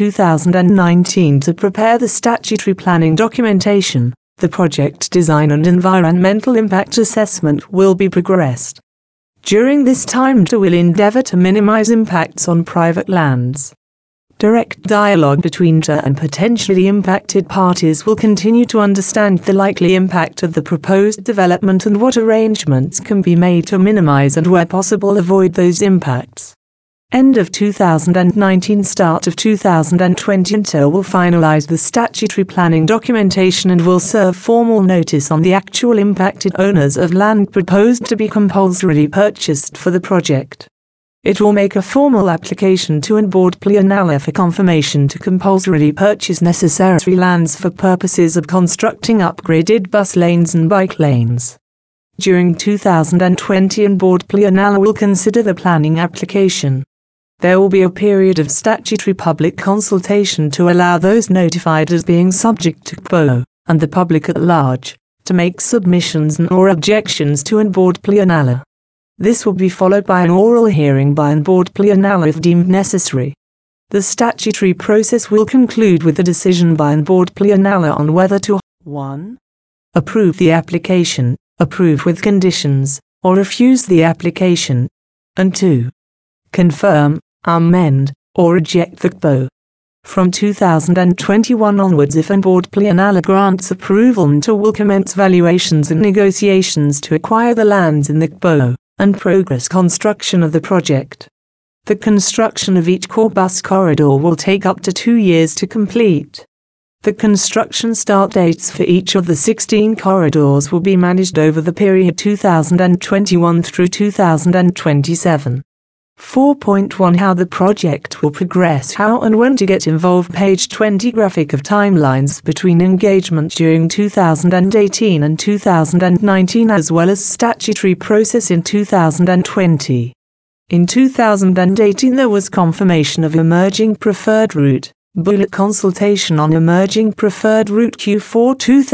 [SPEAKER 1] 2019, to prepare the statutory planning documentation, the project design and environmental impact assessment will be progressed. During this time, TER will endeavour to minimize impacts on private lands. Direct dialogue between TER and potentially impacted parties will continue to understand the likely impact of the proposed development and what arrangements can be made to minimize and, where possible, avoid those impacts. End of 2019, start of 2020. TER will finalize the statutory planning documentation and will serve formal notice on the actual impacted owners of land proposed to be compulsorily purchased for the project. It will make a formal application to Board Planala for confirmation to compulsorily purchase necessary lands for purposes of constructing upgraded bus lanes and bike lanes. During 2020, Board Planala will consider the planning application. There will be a period of statutory public consultation to allow those notified as being subject to CPO, and the public at large, to make submissions and or objections to Board Planala. This will be followed by an oral hearing by Board Planala if deemed necessary. The statutory process will conclude with a decision by Board Planala on whether to 1. Approve the application, approve with conditions, or refuse the application, and 2. Confirm, amend, or reject the CPO. From 2021 onwards, if Board Planala grants approval, TER will commence valuations and negotiations to acquire the lands in the CPO and progress construction of the project. The construction of each core bus corridor will take up to 2 years to complete. The construction start dates for each of the 16 corridors will be managed over the period 2021 through 2027. 4.1 How the project will progress. How and when to get involved. Page 20 Graphic of timelines between engagement during 2018 and 2019 as well as statutory process in 2020. In 2018 there was confirmation of emerging preferred route, bullet consultation on emerging preferred route Q4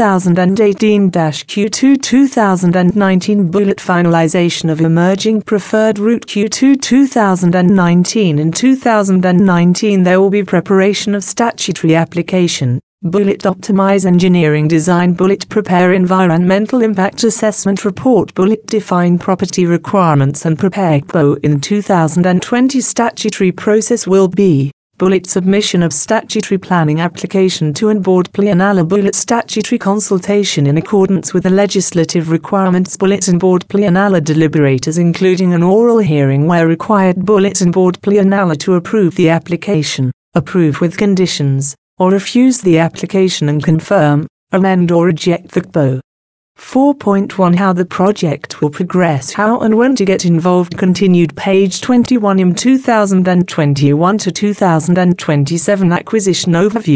[SPEAKER 1] 2018-Q2 2019 bullet finalization of emerging preferred route Q2 2019. In 2019 there will be preparation of statutory application, bullet optimize engineering design, bullet prepare environmental impact assessment report, bullet define property requirements and prepare CPO. In 2020 statutory process will be bullet submission of statutory planning application to Board Planala, bullet statutory consultation in accordance with the legislative requirements, bullet Board Planala deliberators including an oral hearing where required, bullet Board Planala to approve the application, approve with conditions, or refuse the application and confirm, amend or reject the CPO. 4.1 How the project will progress. How and when to get involved. Continued. Page 21 In 2021 to 2027 acquisition overview.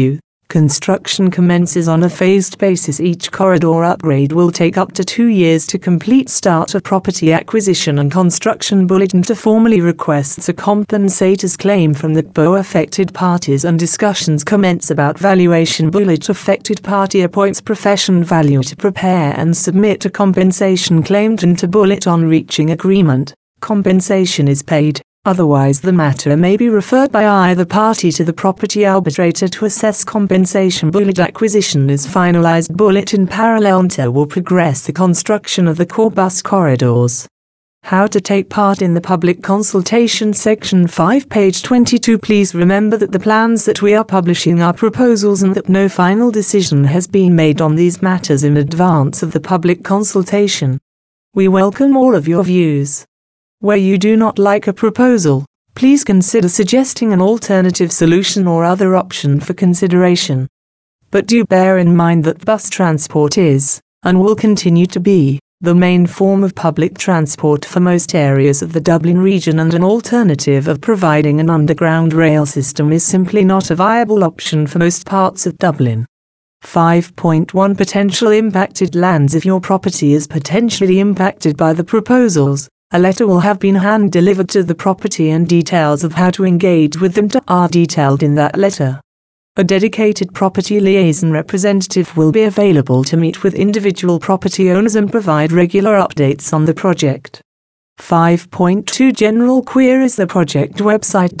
[SPEAKER 1] Construction commences on a phased basis. Each corridor upgrade will take up to 2 years to complete. Start a property acquisition and construction bulletin to formally requests a compensator's claim from the BO affected parties, and discussions commence about valuation. Bullet affected party appoints profession value to prepare and submit a compensation claim to bullet. On reaching agreement, compensation is paid. Otherwise, the matter may be referred by either party to the property arbitrator to assess compensation. Bullet acquisition is finalized. Bullet in parallel will progress the construction of the core bus corridors. How to take part in the public consultation. Section 5, page 22. Please remember that the plans that we are publishing are proposals and that no final decision has been made on these matters in advance of the public consultation. We welcome all of your views. Where you do not like a proposal, please consider suggesting an alternative solution or other option for consideration. But do bear in mind that bus transport is, and will continue to be, the main form of public transport for most areas of the Dublin region, and an alternative of providing an underground rail system is simply not a viable option for most parts of Dublin. 5.1 Potential impacted lands. If your property is potentially impacted by the proposals, a letter will have been hand-delivered to the property, and details of how to engage with them are detailed in that letter. A dedicated property liaison representative will be available to meet with individual property owners and provide regular updates on the project. 5.2 General queries. The project website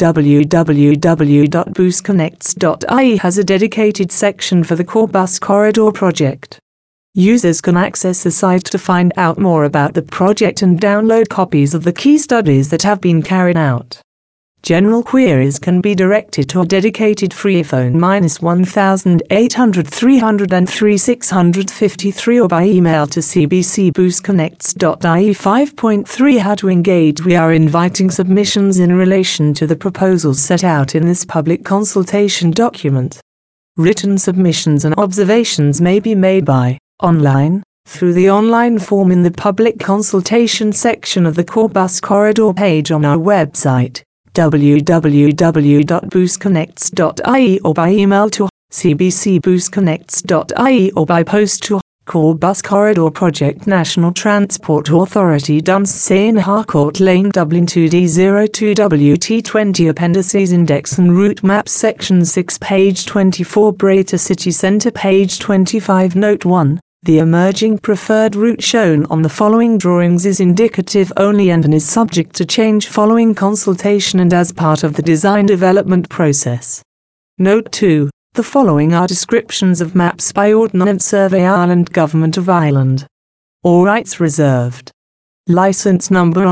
[SPEAKER 1] www.busconnects.ie has a dedicated section for the core bus corridor project. Users can access the site to find out more about the project and download copies of the key studies that have been carried out. General queries can be directed to a dedicated free phone -1800 303 653 or by email to cbcbusconnects.ie. 5.3 How to engage. We are inviting submissions in relation to the proposals set out in this public consultation document. Written submissions and observations may be made by online, through the online form in the public consultation section of the core bus corridor page on our website, www.busconnects.ie, or by email to cbcbusconnects.ie, or by post to Core Bus Corridor Project, National Transport Authority, Dunsane Harcourt Lane, Dublin 2D02WT20. Appendices. Index and route maps. Section 6, page 24. Breda City Centre, page 25. Note 1. The emerging preferred route shown on the following drawings is indicative only and is subject to change following consultation and as part of the design development process. Note 2. The following are descriptions of maps by Ordnance Survey Ireland, Government of Ireland. All rights reserved. License number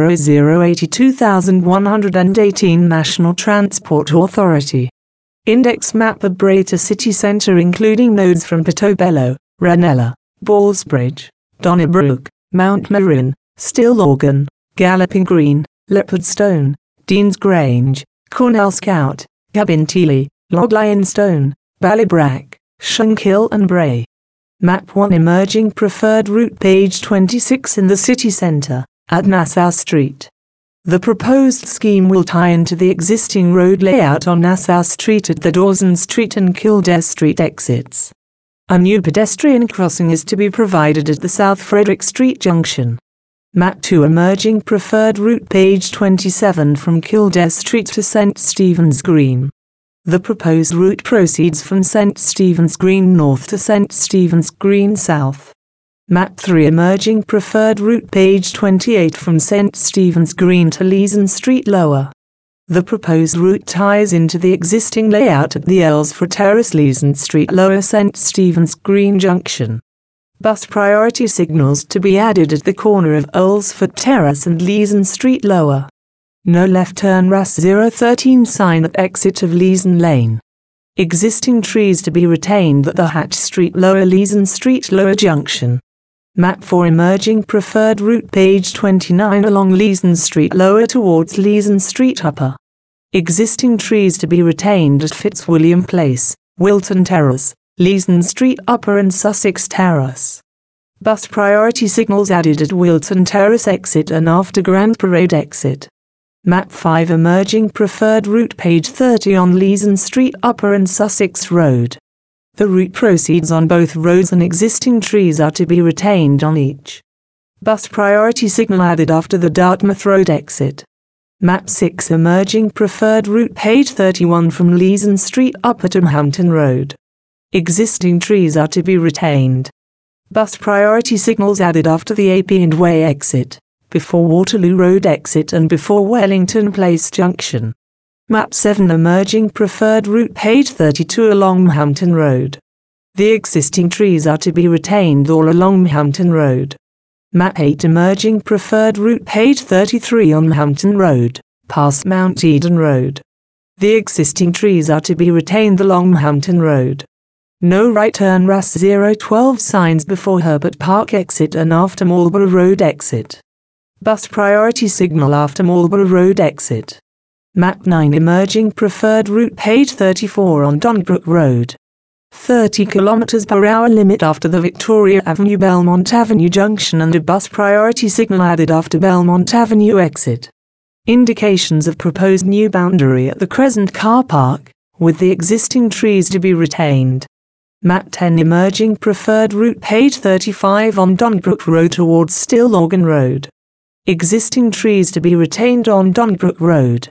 [SPEAKER 1] 0082118 National Transport Authority. Index map of Breda City Centre including nodes from Portobello, Ranella, Ballsbridge, Donnybrook, Mount Marin, Stillorgan, Galloping Green, Leopardstone, Dean's Grange, Cornell Scout, Cabinteely, Loglyonstone, Ballybrack, Shankill and Bray. Map 1 Emerging Preferred Route, page 26. In the city centre, at Nassau Street. The proposed scheme will tie into the existing road layout on Nassau Street at the Dawson Street and Kildare Street exits. A new pedestrian crossing is to be provided at the South Frederick Street junction. Map 2 Emerging Preferred Route, page 27. From Kildare Street to St Stephen's Green. The proposed route proceeds from St Stephen's Green north to St Stephen's Green south. Map 3 Emerging Preferred Route, page 28. From St Stephen's Green to Leeson Street lower. The proposed route ties into the existing layout at the Aylesford Terrace, Leeson Street lower, St Stephen's Green junction. Bus priority signals to be added at the corner of Aylesford Terrace and Leeson Street lower. No left turn RAS 013 sign at exit of Leeson Lane. Existing trees to be retained at the Hatch Street lower, Leeson Street lower junction. Map 4 Emerging Preferred Route, page 29. Along Leeson Street lower towards Leeson Street upper. Existing trees to be retained at Fitzwilliam Place, Wilton Terrace, Leeson Street upper and Sussex Terrace. Bus priority signals added at Wilton Terrace exit and after Grand Parade exit. Map 5 Emerging Preferred Route, page 30. On Leeson Street upper and Sussex Road. The route proceeds on both roads and existing trees are to be retained on each. Bus priority signal added after the Dartmouth Road exit. Map 6 emerging preferred route page 31 from Leeson Street up at Hampton Road. Existing trees are to be retained. Bus priority signals added after the AP and Way exit, before Waterloo Road exit and before Wellington Place Junction. Map 7 emerging preferred route page 32 along Hampton Road. The existing trees are to be retained all along Hampton Road. Map 8 emerging preferred route page 33 on Hampton Road, past Mount Eden Road. The existing trees are to be retained along Hampton Road. No right turn RAS 012 signs before Herbert Park exit and after Marlborough Road exit. Bus priority signal after Marlborough Road exit. Map 9 emerging preferred route page 34 on Donbrook Road. 30 km/h limit after the Victoria Avenue Belmont Avenue junction and a bus priority signal added after Belmont Avenue exit. Indications of proposed new boundary at the Crescent car park, with the existing trees to be retained. Map 10 emerging preferred route page 35 on Donbrook Road towards Stillorgan Road. Existing trees to be retained on Donbrook Road.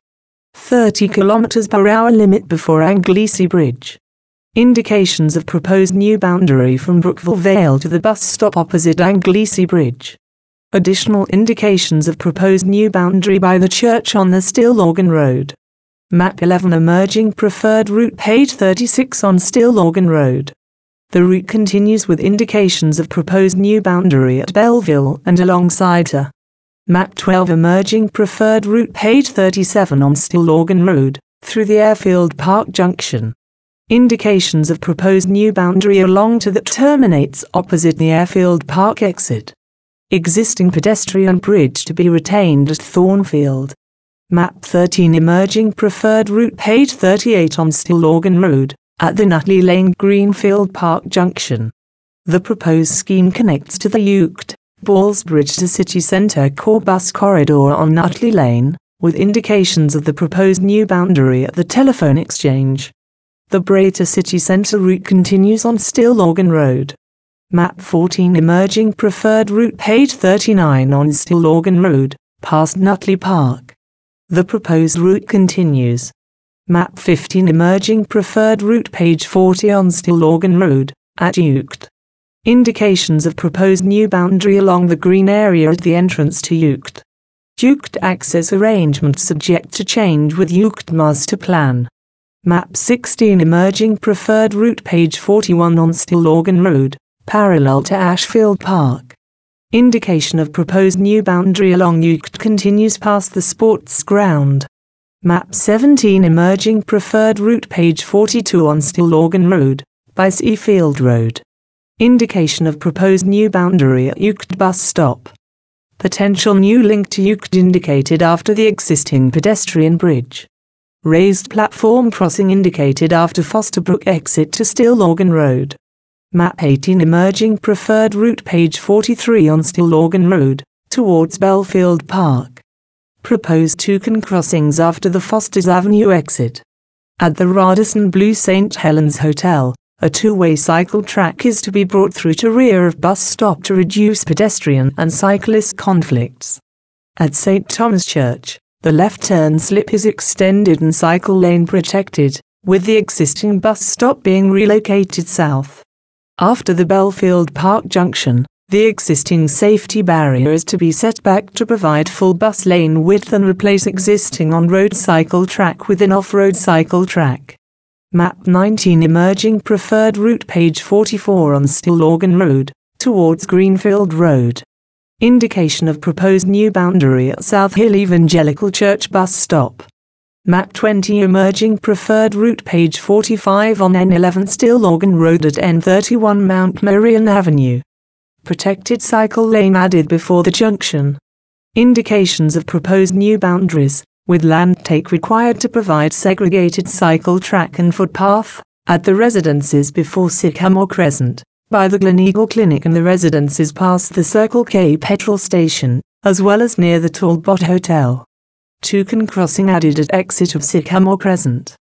[SPEAKER 1] 30 km/h limit before Anglesey Bridge. Indications of proposed new boundary from Brookville Vale to the bus stop opposite Anglesey Bridge. Additional indications of proposed new boundary by the church on the Stillorgan Road. Map 11 emerging preferred route page 36 on Stillorgan Road. The route continues with indications of proposed new boundary at Belleville and alongside her. Map 12 emerging preferred route page 37 on Stillorgan Road, through the Airfield Park Junction. Indications of proposed new boundary along to that terminates opposite the Airfield Park exit. Existing pedestrian bridge to be retained at Thornfield. Map 13 emerging preferred route page 38 on Stillorgan Road, at the Nutley Lane Greenfield Park Junction. The proposed scheme connects to the Ucht, Ballsbridge to City Centre core bus corridor on Nutley Lane, with indications of the proposed new boundary at the telephone exchange. The Bray to City Centre route continues on Stillorgan Road. Map 14 emerging preferred route page 39 on Stillorgan Road, past Nutley Park. The proposed route continues. Map 15 emerging preferred route page 40 on Stillorgan Road, at Ucht. Indications of proposed new boundary along the green area at the entrance to Ucht. Ucht access arrangement subject to change with Ucht master plan. Map 16 emerging preferred route page 41 on Stillorgan Road, parallel to Ashfield Park. Indication of proposed new boundary along Ucht continues past the sports ground. Map 17 emerging preferred route page 42 on Stillorgan Road, by Seafield Road. Indication of proposed new boundary at Ucht bus stop. Potential new link to Ucht indicated after the existing pedestrian bridge. Raised platform crossing indicated after Fosterbrook exit to Stillorgan Road. Map 18 emerging preferred route page 43 on Stillorgan Road, towards Belfield Park. Proposed toucan crossings after the Fosters Avenue exit. At the Radisson Blu St Helens Hotel, a two-way cycle track is to be brought through to rear of bus stop to reduce pedestrian and cyclist conflicts. At St Thomas Church, the left turn slip is extended and cycle lane protected, with the existing bus stop being relocated south. After the Belfield Park Junction, the existing safety barrier is to be set back to provide full bus lane width and replace existing on-road cycle track with an off-road cycle track. Map 19 emerging preferred route page 44 on Stillorgan Road, towards Greenfield Road. Indication of proposed new boundary at South Hill Evangelical Church bus stop. Map 20 emerging preferred route page 45 on N11 Stillorgan Road at N31 Mount Merion Avenue. Protected cycle lane added before the junction. Indications of proposed new boundaries, with land take required to provide segregated cycle track and footpath, at the residences before Sycamore Crescent, by the Gleneagle Clinic and the residences past the Circle K petrol station, as well as near the Talbot Hotel. Toucan crossing added at exit of Sycamore Crescent.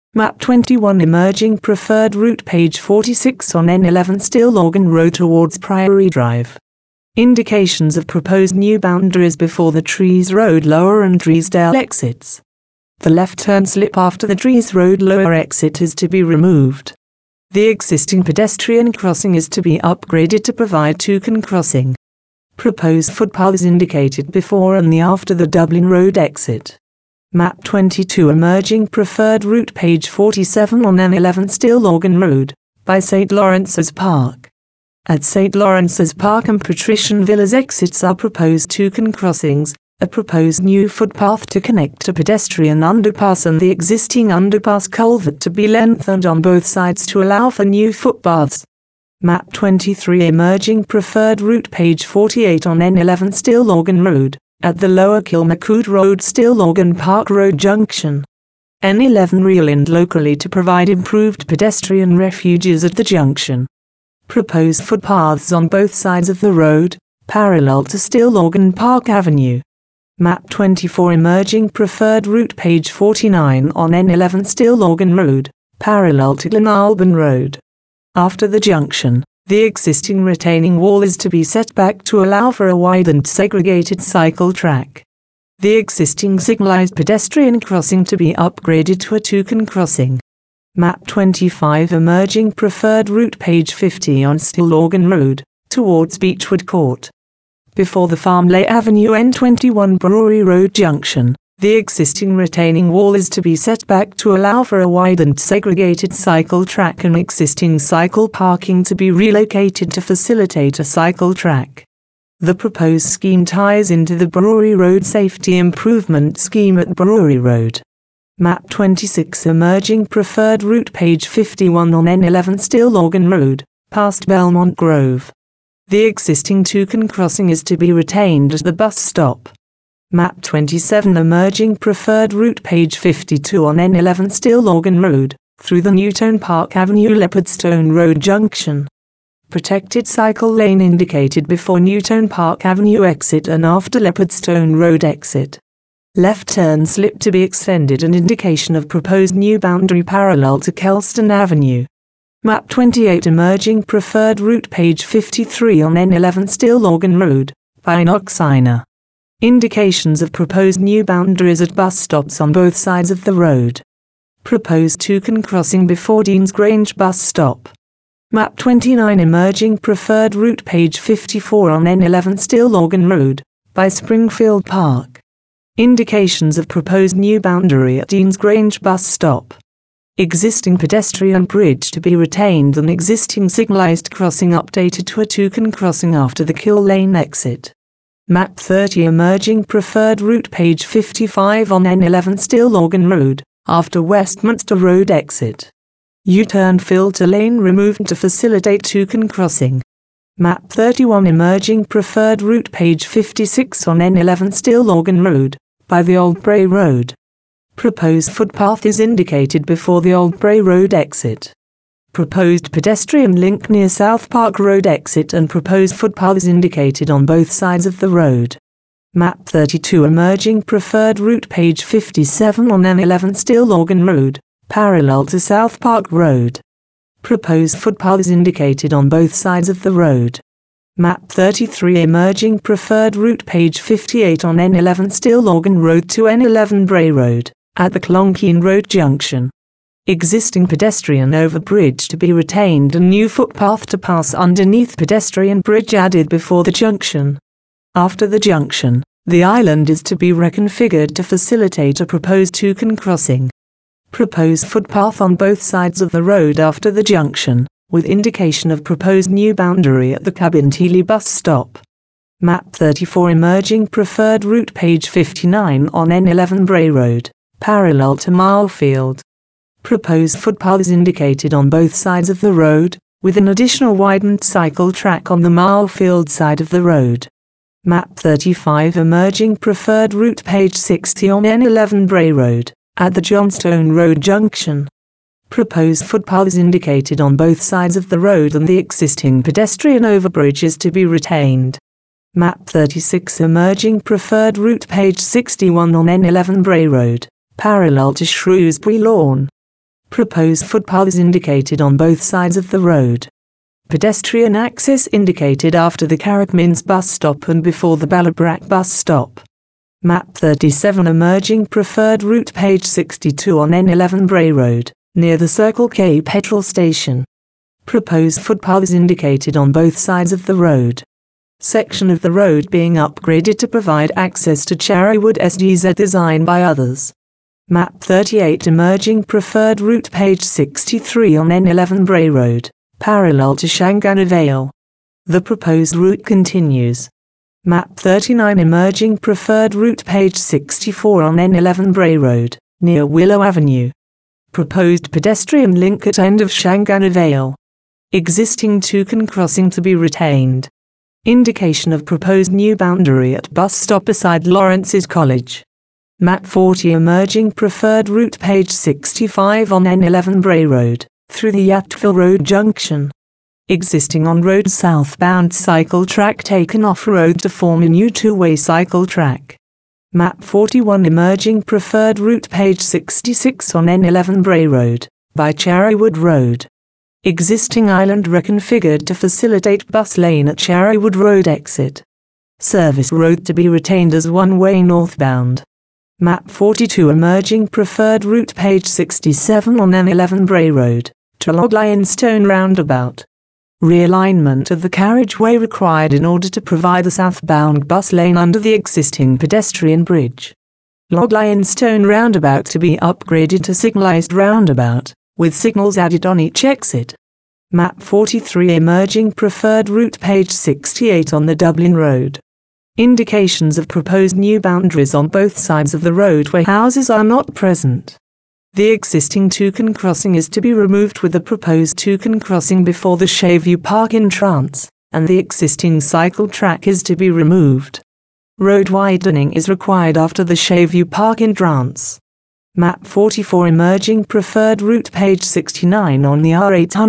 [SPEAKER 1] Map 21 emerging preferred route page 46 on N11 Stillorgan Road towards Priory Drive. Indications of proposed new boundaries before the Trees Road Lower and Treesdale exits. The left turn slip after the Trees Road Lower exit is to be removed. The existing pedestrian crossing is to be upgraded to provide toucan crossing. Proposed footpath is indicated before and after the Dublin Road exit. Map 22 emerging preferred route page 47 on N11 Stillorgan Road, by St. Lawrence's Park. At St. Lawrence's Park and Patrician Villas exits are proposed toucan crossings, a proposed new footpath to connect to pedestrian underpass and the existing underpass culvert to be lengthened on both sides to allow for new footpaths. Map 23 emerging preferred route page 48 on N11 Stillorgan Road, at the Lower Kilmacoot Road Stillorgan Park Road junction. N11 realigned locally to provide improved pedestrian refuges at the junction. Proposed footpaths on both sides of the road, parallel to Stillorgan Park Avenue. Map 24 emerging preferred route page 49 on N11 Stillorgan Road, parallel to Glenalban Road. After the junction, the existing retaining wall is to be set back to allow for a widened segregated cycle track. The existing signalized pedestrian crossing to be upgraded to a toucan crossing. Map 25 emerging preferred route page 50 on Stillorgan Road, towards Beechwood Court. Before the Farmley Avenue N21 Brewery Road junction, the existing retaining wall is to be set back to allow for a widened segregated cycle track and existing cycle parking to be relocated to facilitate a cycle track. The proposed scheme ties into the Brewery Road Safety Improvement Scheme at Brewery Road. Map 26 emerging preferred route page 51 on N11 Stillorgan Road, past Belmont Grove. The existing toucan crossing is to be retained as the bus stop. Map 27 emerging preferred route page 52 on N11 Stillorgan Road, through the Newton Park Avenue Leopardstone Road junction. Protected cycle lane indicated before Newton Park Avenue exit and after Leopardstone Road exit. Left turn slip to be extended and indication of proposed new boundary parallel to Kelston Avenue. Map 28 emerging preferred route page 53 on N11 Stillorgan Road, by Knoxina. Indications of proposed new boundaries at bus stops on both sides of the road. Proposed toucan crossing before Dean's Grange bus stop. Map 29 emerging preferred route page 54 on N11 Stillorgan Road, by Springfield Park. Indications of proposed new boundary at Dean's Grange bus stop. Existing pedestrian bridge to be retained and existing signalized crossing updated to a toucan crossing after the Kill Lane exit. Map 30 emerging preferred route page 55 on N11 Stillorgan Road, after Westminster Road exit. U-turn filter lane removed to facilitate toucan crossing. Map 31 emerging preferred route page 56 on N11 Stillorgan Road, by the Old Bray Road. Proposed footpath is indicated before the Old Bray Road exit. Proposed pedestrian link near South Park Road exit and proposed footpath is indicated on both sides of the road. Map 32 emerging preferred route page 57 on N11 Stillorgan Road, parallel to South Park Road. Proposed footpath is indicated on both sides of the road. Map 33 emerging preferred route page 58 on N11 Stillorgan Road to N11 Bray Road, at the Clonkeen Road junction. Existing pedestrian overbridge to be retained and new footpath to pass underneath pedestrian bridge added before the junction. After the junction, the island is to be reconfigured to facilitate a proposed toucan crossing. Proposed footpath on both sides of the road after the junction, with indication of proposed new boundary at the Cabinteely bus stop. Map 34 emerging preferred route page 59 on N11 Bray Road, parallel to Milefield. Proposed footpath is indicated on both sides of the road, with an additional widened cycle track on the Milefield side of the road. Map 35 emerging preferred route page 60 on N11 Bray Road, at the Johnstone Road junction. Proposed footpath is indicated on both sides of the road and the existing pedestrian overbridge is to be retained. Map 36 emerging preferred route page 61 on N11 Bray Road, parallel to Shrewsbury Lawn. Proposed footpaths indicated on both sides of the road. Pedestrian access indicated after the Carrick Mills bus stop and before the Ballabrack bus stop. Map 37 emerging preferred route page 62 on N11 Bray Road, near the Circle K petrol station. Proposed footpaths indicated on both sides of the road. Section of the road being upgraded to provide access to Cherrywood SGZ design by others. Map 38 emerging preferred route page 63 on N11 Bray Road, parallel to Shanganah Vale. The proposed route continues. Map 39 emerging preferred route page 64 on N11 Bray Road, near Willow Avenue. Proposed pedestrian link at end of Shanganah Vale. Existing Toucan crossing to be retained. Indication of proposed new boundary at bus stop beside Lawrence's College. Map 40 emerging preferred route page 65 on N11 Bray Road, through the Yattville Road junction. Existing on-road southbound cycle track taken off-road to form a new two-way cycle track. Map 41 emerging preferred route page 66 on N11 Bray Road, by Cherrywood Road. Existing island reconfigured to facilitate bus lane at Cherrywood Road exit. Service road to be retained as one-way northbound. Map 42 emerging preferred route page 67 on N11 Bray Road, to Log Lionstone Roundabout. Realignment of the carriageway required in order to provide a southbound bus lane under the existing pedestrian bridge. Log Lionstone Roundabout to be upgraded to signalized roundabout, with signals added on each exit. Map 43 emerging preferred route page 68 on the Dublin Road. Indications of proposed new boundaries on both sides of the road where houses are not present. The existing Toucan crossing is to be removed with the proposed Toucan crossing before the Shayview Park entrance, and the existing cycle track is to be removed. Road widening is required after the Shayview Park entrance. Map 44 emerging preferred route page 69 on the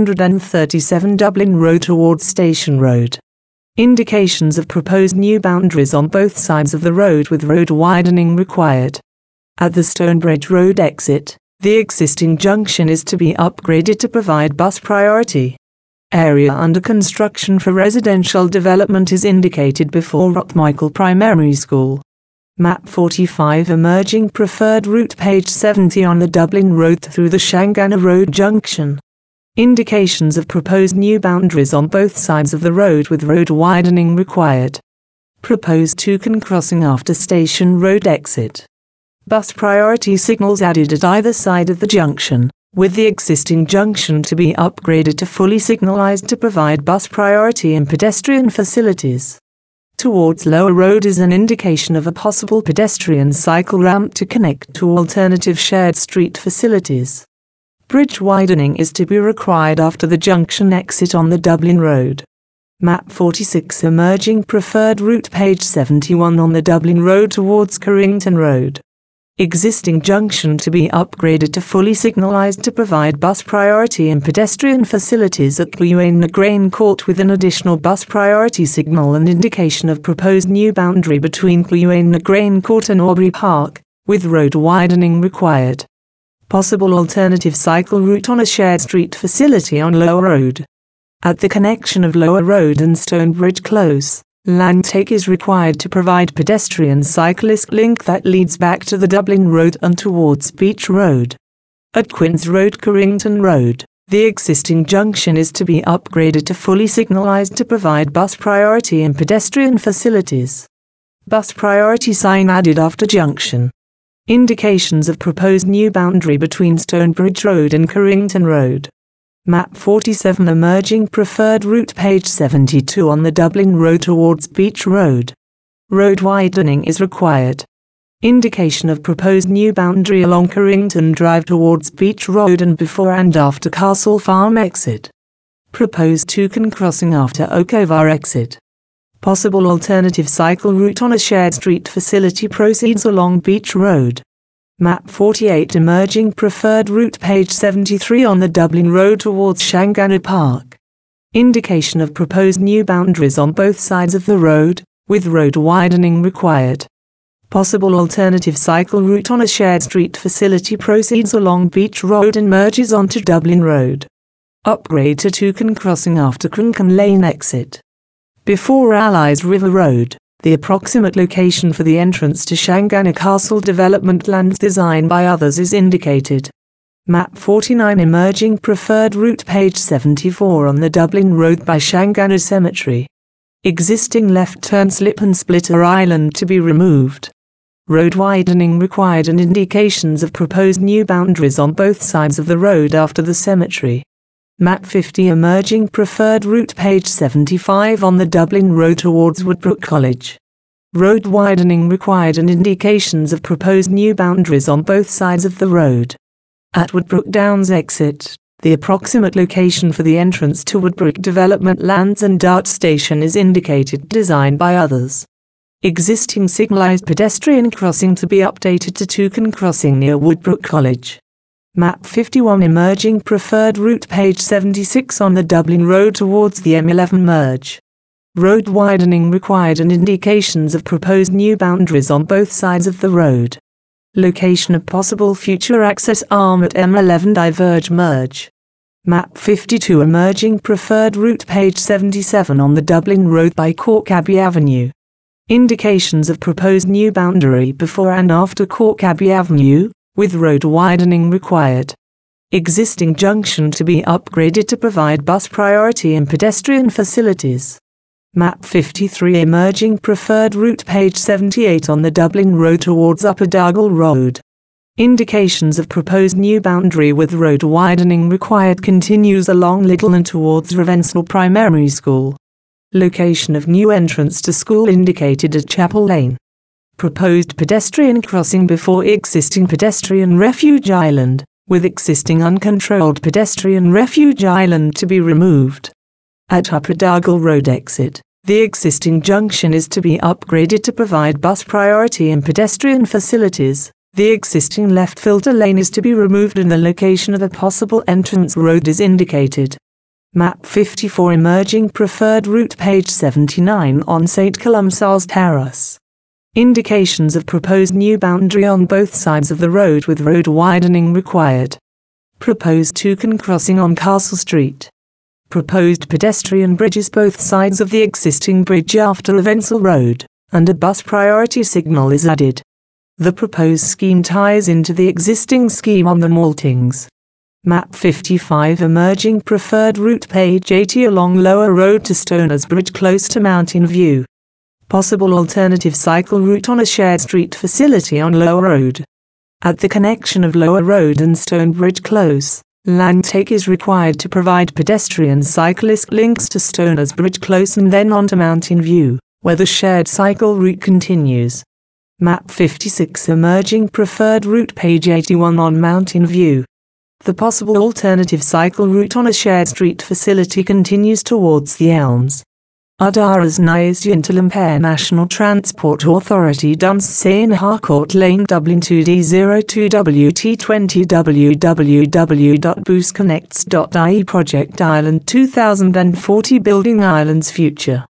[SPEAKER 1] R837 Dublin Road towards Station Road. Indications of proposed new boundaries on both sides of the road with road widening required. At the Stonebridge Road exit, the existing junction is to be upgraded to provide bus priority. Area under construction for residential development is indicated before Rockmichael Primary School. Map 45 emerging preferred route page 70 on the Dublin Road through the Shanganah Road junction. Indications of proposed new boundaries on both sides of the road with road widening required. Proposed Toucan crossing after Station Road exit. Bus priority signals added at either side of the junction, with the existing junction to be upgraded to fully signalized to provide bus priority and pedestrian facilities. Towards Lower Road is an indication of a possible pedestrian cycle ramp to connect to alternative shared street facilities. Bridge widening is to be required after the junction exit on the Dublin Road. Map 46 emerging preferred route page 71 on the Dublin Road towards Carrington Road. Existing junction to be upgraded to fully signalized to provide bus priority and pedestrian facilities at Cluain Grain Court with an additional bus priority signal and indication of proposed new boundary between Cluain Grain Court and Aubrey Park, with road widening required. Possible alternative cycle route on a shared street facility on Lower Road. At the connection of Lower Road and Stonebridge Close, land take is required to provide pedestrian cyclist link that leads back to the Dublin Road and towards Beach Road. At Quinns Road Carrington Road, the existing junction is to be upgraded to fully signalized to provide bus priority and pedestrian facilities. Bus priority sign added after junction. Indications of proposed new boundary between Stonebridge Road and Carrington Road. Map 47 emerging preferred route page 72 on the Dublin Road towards Beach Road. Road widening is required. Indication of proposed new boundary along Carrington Drive towards Beach Road and before and after Castle Farm exit. Proposed Toucan crossing after Oakovar exit. Possible alternative cycle route on a shared street facility proceeds along Beach Road. Map 48 emerging preferred route page 73 on the Dublin Road towards Shanganah Park. Indication of proposed new boundaries on both sides of the road, with road widening required. Possible alternative cycle route on a shared street facility proceeds along Beach Road and merges onto Dublin Road. Upgrade to Toucan Crossing after Crunchan Lane exit. Before Allies River Road, the approximate location for the entrance to Shanganagh Castle development lands designed by others is indicated. Map 49 emerging preferred route page 74 on the Dublin Road by Shanganagh Cemetery. Existing left turn slip and splitter island to be removed. Road widening required and indications of proposed new boundaries on both sides of the road after the cemetery. Map 50 emerging preferred route page 75 on the Dublin Road towards Woodbrook College. Road widening required and indications of proposed new boundaries on both sides of the road. At Woodbrook Downs exit, the approximate location for the entrance to Woodbrook Development Lands and Dart Station is indicated, designed by others. Existing signalised pedestrian crossing to be updated to Toucan Crossing near Woodbrook College. Map 51 emerging preferred route page 76 on the Dublin Road towards the M11 merge. Road widening required and indications of proposed new boundaries on both sides of the road. Location of possible future access arm at M11 diverge merge. Map 52 emerging preferred route page 77 on the Dublin Road by Cork Abbey Avenue. Indications of proposed new boundary before and after Cork Abbey Avenue, with road widening required. Existing junction to be upgraded to provide bus priority and pedestrian facilities. Map 53 emerging preferred route page 78 on the Dublin Road towards Upper Dargle Road. Indications of proposed new boundary with road widening required continues along Little and towards Ravensall Primary School. Location of new entrance to school indicated at Chapel Lane. Proposed pedestrian crossing before existing pedestrian refuge island, with existing uncontrolled pedestrian refuge island to be removed. At Upper Dargle Road exit, the existing junction is to be upgraded to provide bus priority and pedestrian facilities. The existing left filter lane is to be removed and the location of a possible entrance road is indicated. Map 54 emerging preferred route page 79 on St. Columcille's Terrace. Indications of proposed new boundary on both sides of the road with road widening required. Proposed Toucan crossing on Castle Street. Proposed pedestrian bridges both sides of the existing bridge after Ravensall Road, and a bus priority signal is added. The proposed scheme ties into the existing scheme on the Maltings. Map 55 emerging preferred route page 80 along Lower Road to Stoners Bridge close to Mountain View. Possible alternative cycle route on a shared street facility on Lower Road. At the connection of Lower Road and Stonebridge Close, land take is required to provide pedestrian cyclist links to Stoners Bridge Close and then on to Mountain View, where the shared cycle route continues. Map 56 emerging preferred route page 81 on Mountain View. The possible alternative cycle route on a shared street facility continues towards the Elms. Adaras Nias Untalamper National Transport Authority Dunsane Harcourt Lane Dublin 2D02WT20 www.boostconnects.ie Project Ireland 2040 Building Ireland's Future.